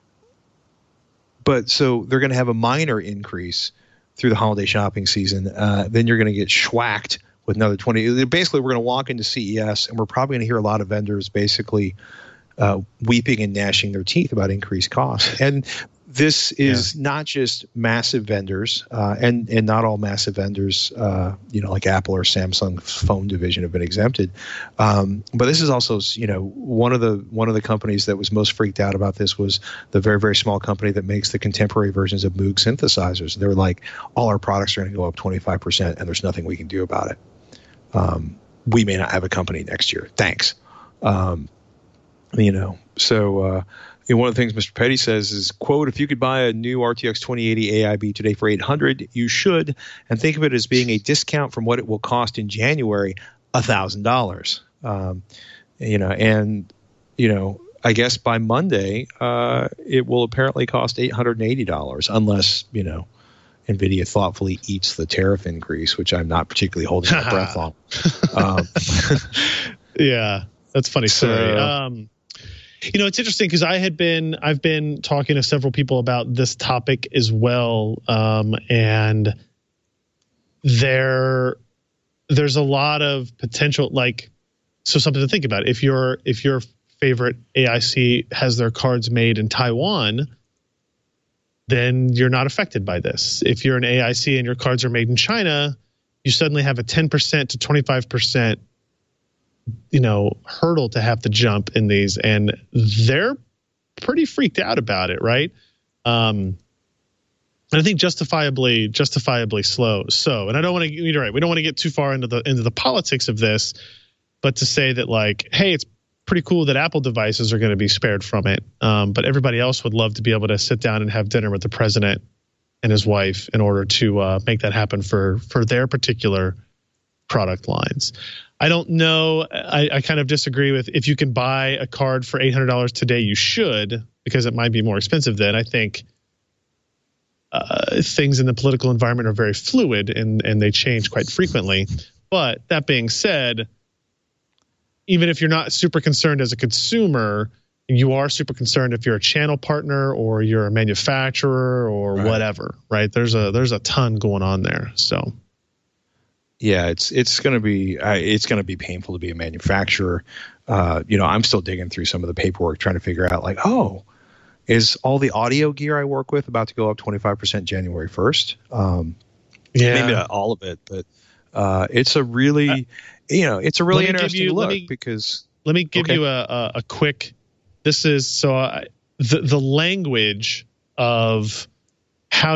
But so they're going to have a minor increase through the holiday shopping season. Then you're going to get schwacked with another 20. Basically, we're going to walk into CES, and we're probably going to hear a lot of vendors basically weeping and gnashing their teeth about increased costs. And this is not just massive vendors, and not all massive vendors, like Apple or Samsung's phone division have been exempted. But this is also, one of the companies that was most freaked out about this was the very, very small company that makes the contemporary versions of Moog synthesizers. They're like, all our products are going to go up 25%, and there's nothing we can do about it. We may not have a company next year. Thanks. So one of the things Mr. Petty says is, quote, if you could buy a new RTX 2080 AIB today for $800, you should, and think of it as being a discount from what it will cost in January, $1,000. I guess by Monday, it will apparently cost $880 unless, NVIDIA thoughtfully eats the tariff increase, which I'm not particularly holding my breath on. Yeah, that's funny story. It's interesting because I've been talking to several people about this topic as well, and there's a lot of potential. So something to think about. If your favorite AIC has their cards made in Taiwan, then you're not affected by this. If you're an AIC and your cards are made in China, you suddenly have a 10% to 25%, hurdle to have to jump in these, and they're pretty freaked out about it, right? And I think justifiably slow. So, and I don't want to, you're right, we don't want to get too far into the politics of this, but to say that hey, it's pretty cool that Apple devices are going to be spared from it. But everybody else would love to be able to sit down and have dinner with the president and his wife in order to make that happen for their particular product lines. I don't know. I kind of disagree with, if you can buy a card for $800 today, you should, because it might be more expensive then. I think things in the political environment are very fluid and they change quite frequently. But that being said, even if you're not super concerned as a consumer, you are super concerned if you're a channel partner or you're a manufacturer or whatever, right? There's a ton going on there. So yeah, it's going to be painful to be a manufacturer. I'm still digging through some of the paperwork trying to figure out is all the audio gear I work with about to go up 25% January 1st? Maybe not all of it, but it's a really it's a really interesting look because let me give you a quick. This is the language of how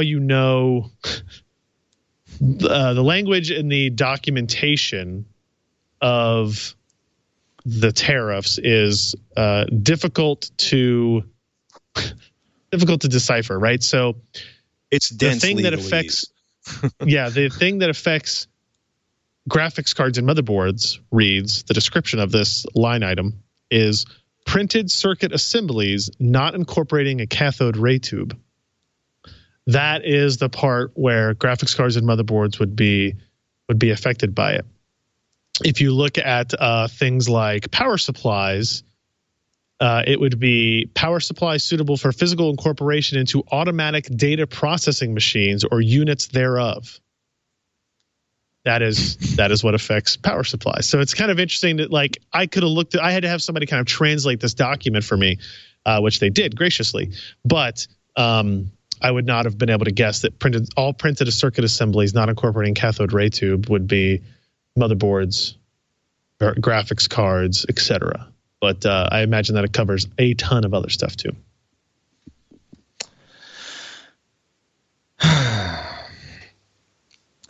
the language in the documentation of the tariffs is difficult to decipher, right? So it's dense. The thing that affects the thing that affects graphics cards and motherboards reads, the description of this line item is printed circuit assemblies not incorporating a cathode ray tube. That is the part where graphics cards and motherboards would be affected by it. If you look at things like power supplies, it would be power supplies suitable for physical incorporation into automatic data processing machines or units thereof. That is what affects power supplies. So it's kind of interesting that I could have looked at, I had to have somebody kind of translate this document for me, which they did graciously, but I would not have been able to guess that printed circuit assemblies not incorporating cathode ray tube would be motherboards, or graphics cards, etc. But I imagine that it covers a ton of other stuff too.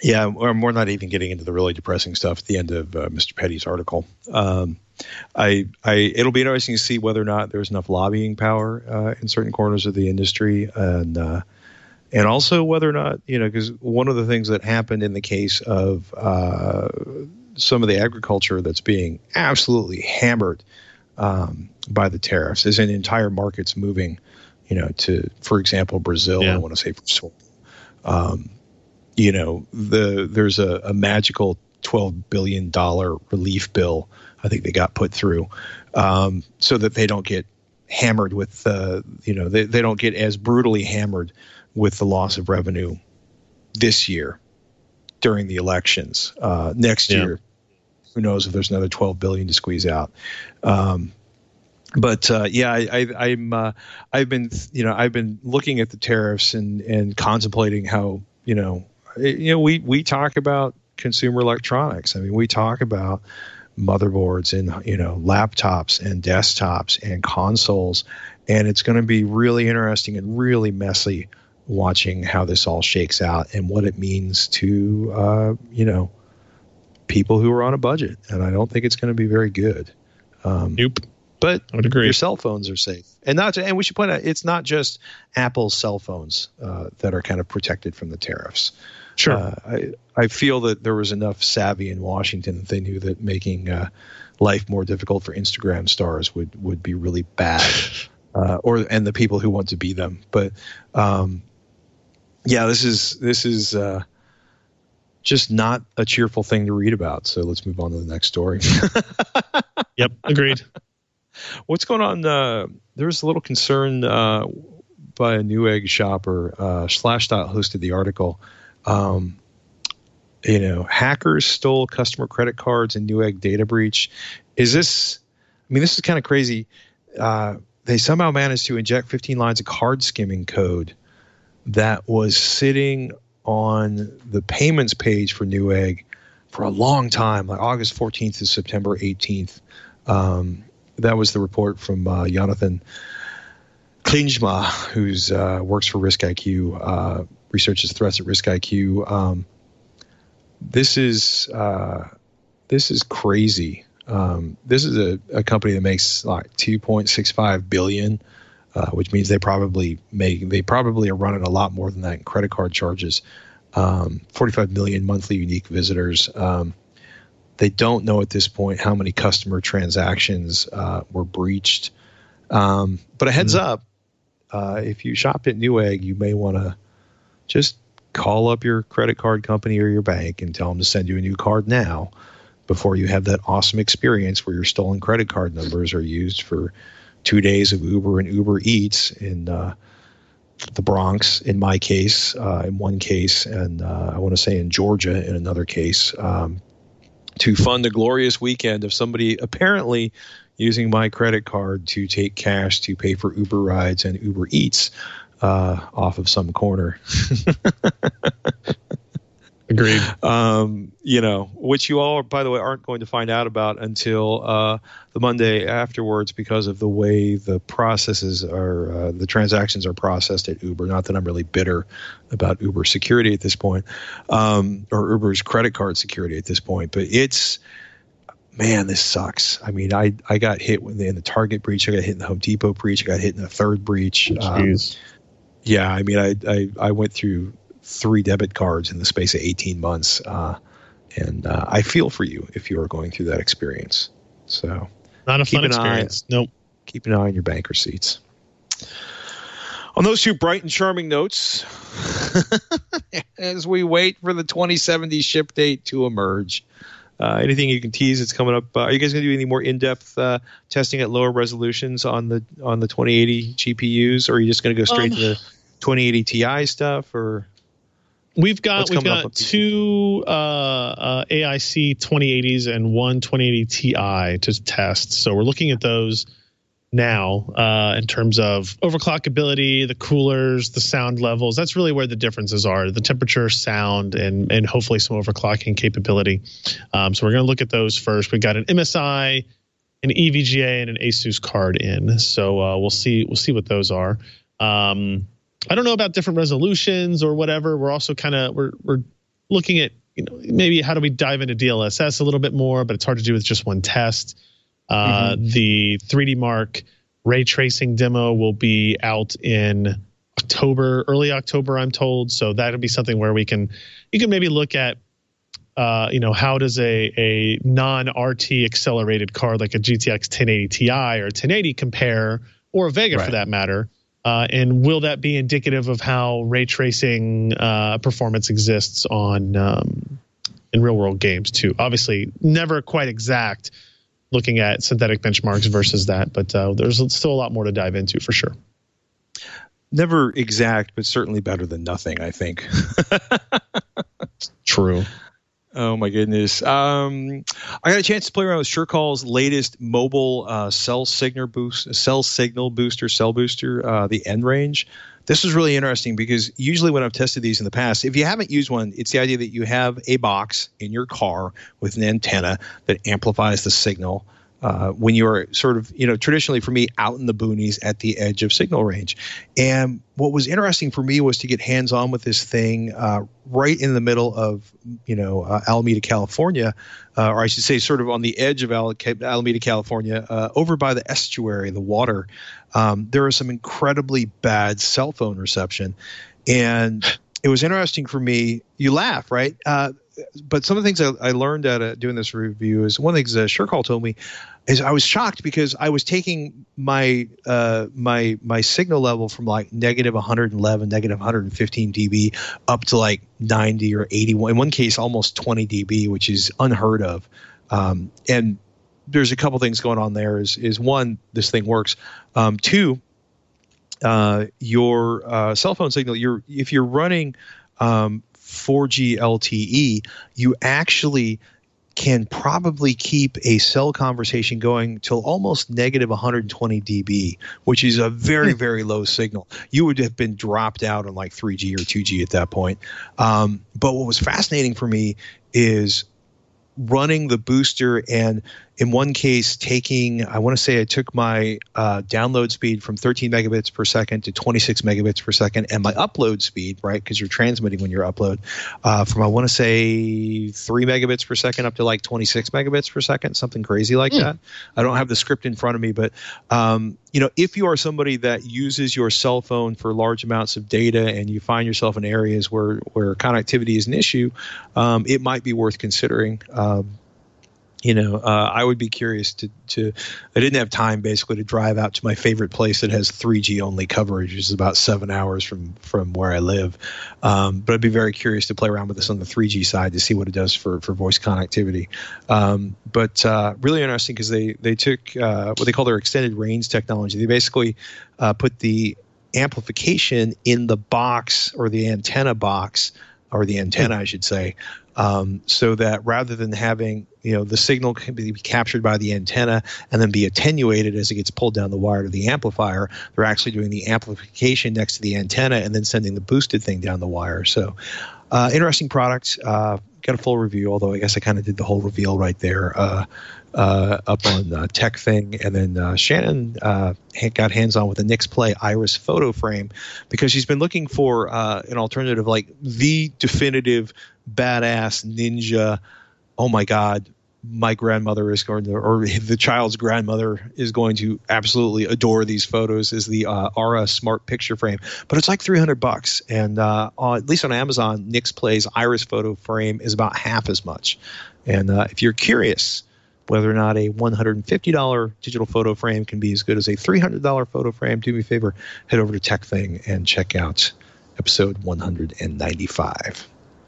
Yeah, we're not even getting into the really depressing stuff at the end of Mr. Petty's article. It'll be interesting to see whether or not there's enough lobbying power in certain corners of the industry, and also whether or not, because one of the things that happened in the case of some of the agriculture that's being absolutely hammered by the tariffs is an entire markets moving, to, for example, Brazil. Yeah. I want to say for soy. There's a magical $12 billion relief bill I think they got put through so that they don't get hammered with, they don't get as brutally hammered with the loss of revenue this year during the elections. Next year, who knows if there's another 12 billion to squeeze out. I've been looking at the tariffs and contemplating how, we talk about consumer electronics. I mean, we talk about motherboards and, laptops and desktops and consoles, and it's going to be really interesting and really messy watching how this all shakes out and what it means to, people who are on a budget. And I don't think it's going to be very good. Nope. But I would agree. Your cell phones are safe. And we should point out, it's not just Apple's cell phones that are kind of protected from the tariffs. Sure. I feel that there was enough savvy in Washington that they knew that making life more difficult for Instagram stars would be really bad, and the people who want to be them. But this is just not a cheerful thing to read about. So let's move on to the next story. Yep, agreed. What's going on? There's a little concern by a Newegg shopper. Slashdot hosted the article. Hackers stole customer credit cards in Newegg data breach. This is kind of crazy. They somehow managed to inject 15 lines of card skimming code that was sitting on the payments page for Newegg for a long time, like August 14th to September 18th. That was the report from Jonathan Klinjma, who's works for RiskIQ, researches threats at RiskIQ. This is crazy. This is a company that makes like $2.65 billion, which means they probably are running a lot more than that in credit card charges. 45 million monthly unique visitors. They don't know at this point how many customer transactions were breached. But a heads up, if you shopped at Newegg, you may want to just call up your credit card company or your bank and tell them to send you a new card now before you have that awesome experience where your stolen credit card numbers are used for 2 days of Uber and Uber Eats in the Bronx, in my case, in one case, and I want to say in Georgia in another case, to fund a glorious weekend of somebody apparently using my credit card to take cash to pay for Uber rides and Uber Eats off of some corner. Agreed. Which you all, by the way, aren't going to find out about until the Monday afterwards because of the way the processes are, the transactions are processed at Uber. Not that I'm really bitter about Uber security at this point, or Uber's credit card security at this point, but man, this sucks. I mean, I got hit in the Target breach. I got hit in the Home Depot breach. I got hit in the third breach. Yeah, I mean, I went through 3 debit cards in the space of 18 months. And I feel for you if you are going through that experience. So not a fun experience. Nope. Keep an eye on your bank receipts. On those 2 bright and charming notes, as we wait for the 2070 ship date to emerge, anything you can tease that's coming up? Are you guys going to do any more in-depth testing at lower resolutions on the 2080 GPUs, or are you just going to go straight to the 2080 Ti stuff? Or we've got 2 AIC 2080s and one 2080 Ti to test. So we're looking at those now in terms of overclockability, the coolers, the sound levels. That's really where the differences are: the temperature, sound, and hopefully some overclocking capability. So we're going to look at those first. We got an MSI, an EVGA, and an ASUS card in. So we'll see what those are. I don't know about different resolutions or whatever. We're also we're looking at, maybe how do we dive into DLSS a little bit more, but it's hard to do with just one test. The 3D Mark ray tracing demo will be out in early October, I'm told. So that'll be something where you can maybe look at, how does a non-RT accelerated card like a GTX 1080 Ti or 1080 compare, or a Vega for that matter, and will that be indicative of how ray tracing performance exists on in real world games too? Obviously, never quite exact looking at synthetic benchmarks versus that, but there's still a lot more to dive into for sure. Never exact, but certainly better than nothing, I think. True. Oh my goodness. I got a chance to play around with SureCall's latest mobile cell signal booster, the N range. This is really interesting because usually when I've tested these in the past, if you haven't used one, it's the idea that you have a box in your car with an antenna that amplifies the signal when you're sort of, traditionally for me, out in the boonies at the edge of signal range. And what was interesting for me was to get hands-on with this thing right in the middle of, Alameda, California, or I should say sort of on the edge of Alameda, California, over by the estuary, the water. There was some incredibly bad cell phone reception. And it was interesting for me. You laugh, right? But some of the things I learned at doing this review is one of the things SureCall told me is I was shocked because I was taking my my signal level from like negative 111, negative 115 dB up to like 90 or 81. In one case, almost 20 dB, which is unheard of. And there's a couple things going on there. Is one, this thing works. Two, your cell phone signal. If you're running 4G LTE, you actually can probably keep a cell conversation going till almost negative 120 dB, which is a very, very low signal. You would have been dropped out on like 3G or 2G at that point. But what was fascinating for me is running the booster, and in one case I want to say I took my download speed from 13 megabits per second to 26 megabits per second, and my upload speed, right, because you're transmitting when you're upload, from I want to say 3 megabits per second up to like 26 megabits per second, something crazy like that. I don't have the script in front of me, but if you are somebody that uses your cell phone for large amounts of data and you find yourself in areas where connectivity is an issue, it might be worth considering. I would be curious to I didn't have time basically to drive out to my favorite place that has 3G only coverage, which is about 7 hours from where I live. But I'd be very curious to play around with this on the 3G side to see what it does for voice connectivity. But really interesting because they took what they call their extended range technology. They basically put the amplification in the box, or the antenna box, or the antenna, I should say, so that rather than having the signal can be captured by the antenna and then be attenuated as it gets pulled down the wire to the amplifier, they're actually doing the amplification next to the antenna and then sending the boosted thing down the wire. So interesting product. Got a full review, although I guess I kind of did the whole reveal right there up on Tech Thing. And then Shannon got hands-on with the NixPlay Iris photo frame because she's been looking for an alternative, like the definitive badass ninja. Oh my God, my grandmother is going to, or the child's grandmother is going to absolutely adore these photos, is the Aura Smart Picture Frame. But it's like $300. And at least on Amazon, NixPlay's Iris photo frame is about half as much. And if you're curious whether or not a $150 digital photo frame can be as good as a $300 photo frame, do me a favor, head over to Tech Thing and check out episode 195.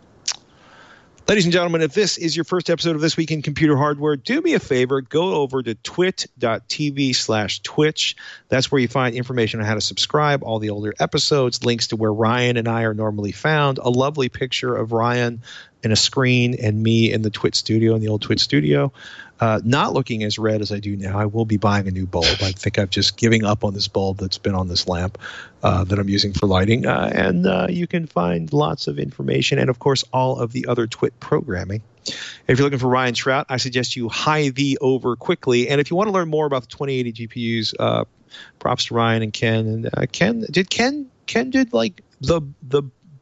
Ladies and gentlemen, if this is your first episode of This Week in Computer Hardware, do me a favor, go over to twit.tv/Twitch. That's where you find information on how to subscribe, all the older episodes, links to where Ryan and I are normally found, a lovely picture of Ryan and a screen and me in the Twit studio, in the old Twit studio. Not looking as red as I do now. I will be buying a new bulb. I think I'm just giving up on this bulb that's been on this lamp that I'm using for lighting. And you can find lots of information and, of course, all of the other Twit programming. If you're looking for Ryan Shrout, I suggest you hie-thee over quickly. And if you want to learn more about the 2080 GPUs, props to Ryan and Ken. And Ken did like the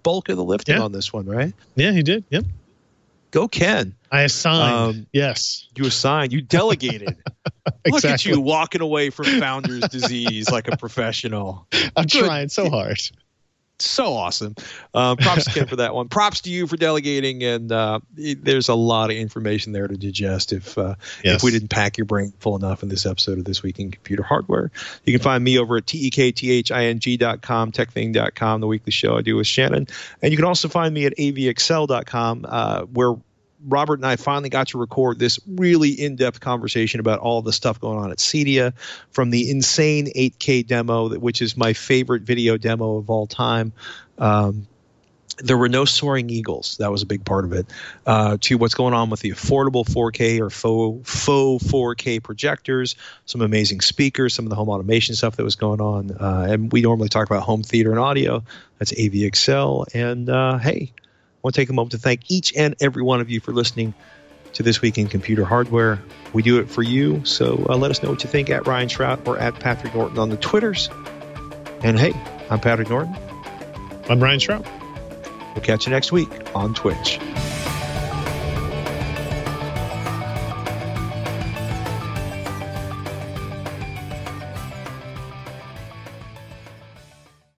bulk of the lifting Yeah. on this one, right? Yeah, he did. Yep. Go Ken. I assigned. Yes. You assigned. You delegated. Look at Exactly. you walking away from founder's disease like a professional. I'm Good. trying so hard. So awesome. Props to Ken for that one. Props to you for delegating. And there's a lot of information there to digest if Yes. we didn't pack your brain full enough in this episode of This Week in Computer Hardware. You can find me over at tekthiing.com, techthing.com, the weekly show I do with Shannon. And you can also find me at avxl.com, where Robert and I finally got to record this really in-depth conversation about all the stuff going on at CEDIA, from the insane 8K demo, which is my favorite video demo of all time. There were no soaring eagles. That was a big part of it. To what's going on with the affordable 4K or faux 4K projectors, some amazing speakers, some of the home automation stuff that was going on. And we normally talk about home theater and audio. That's AVXL. And hey, I want to take a moment to thank each and every one of you for listening to This Week in Computer Hardware. We do it for you, so let us know what you think at Ryan Shrout or at Patrick Norton on the Twitters. And hey, I'm Patrick Norton. I'm Ryan Shrout. We'll catch you next week on Twitch.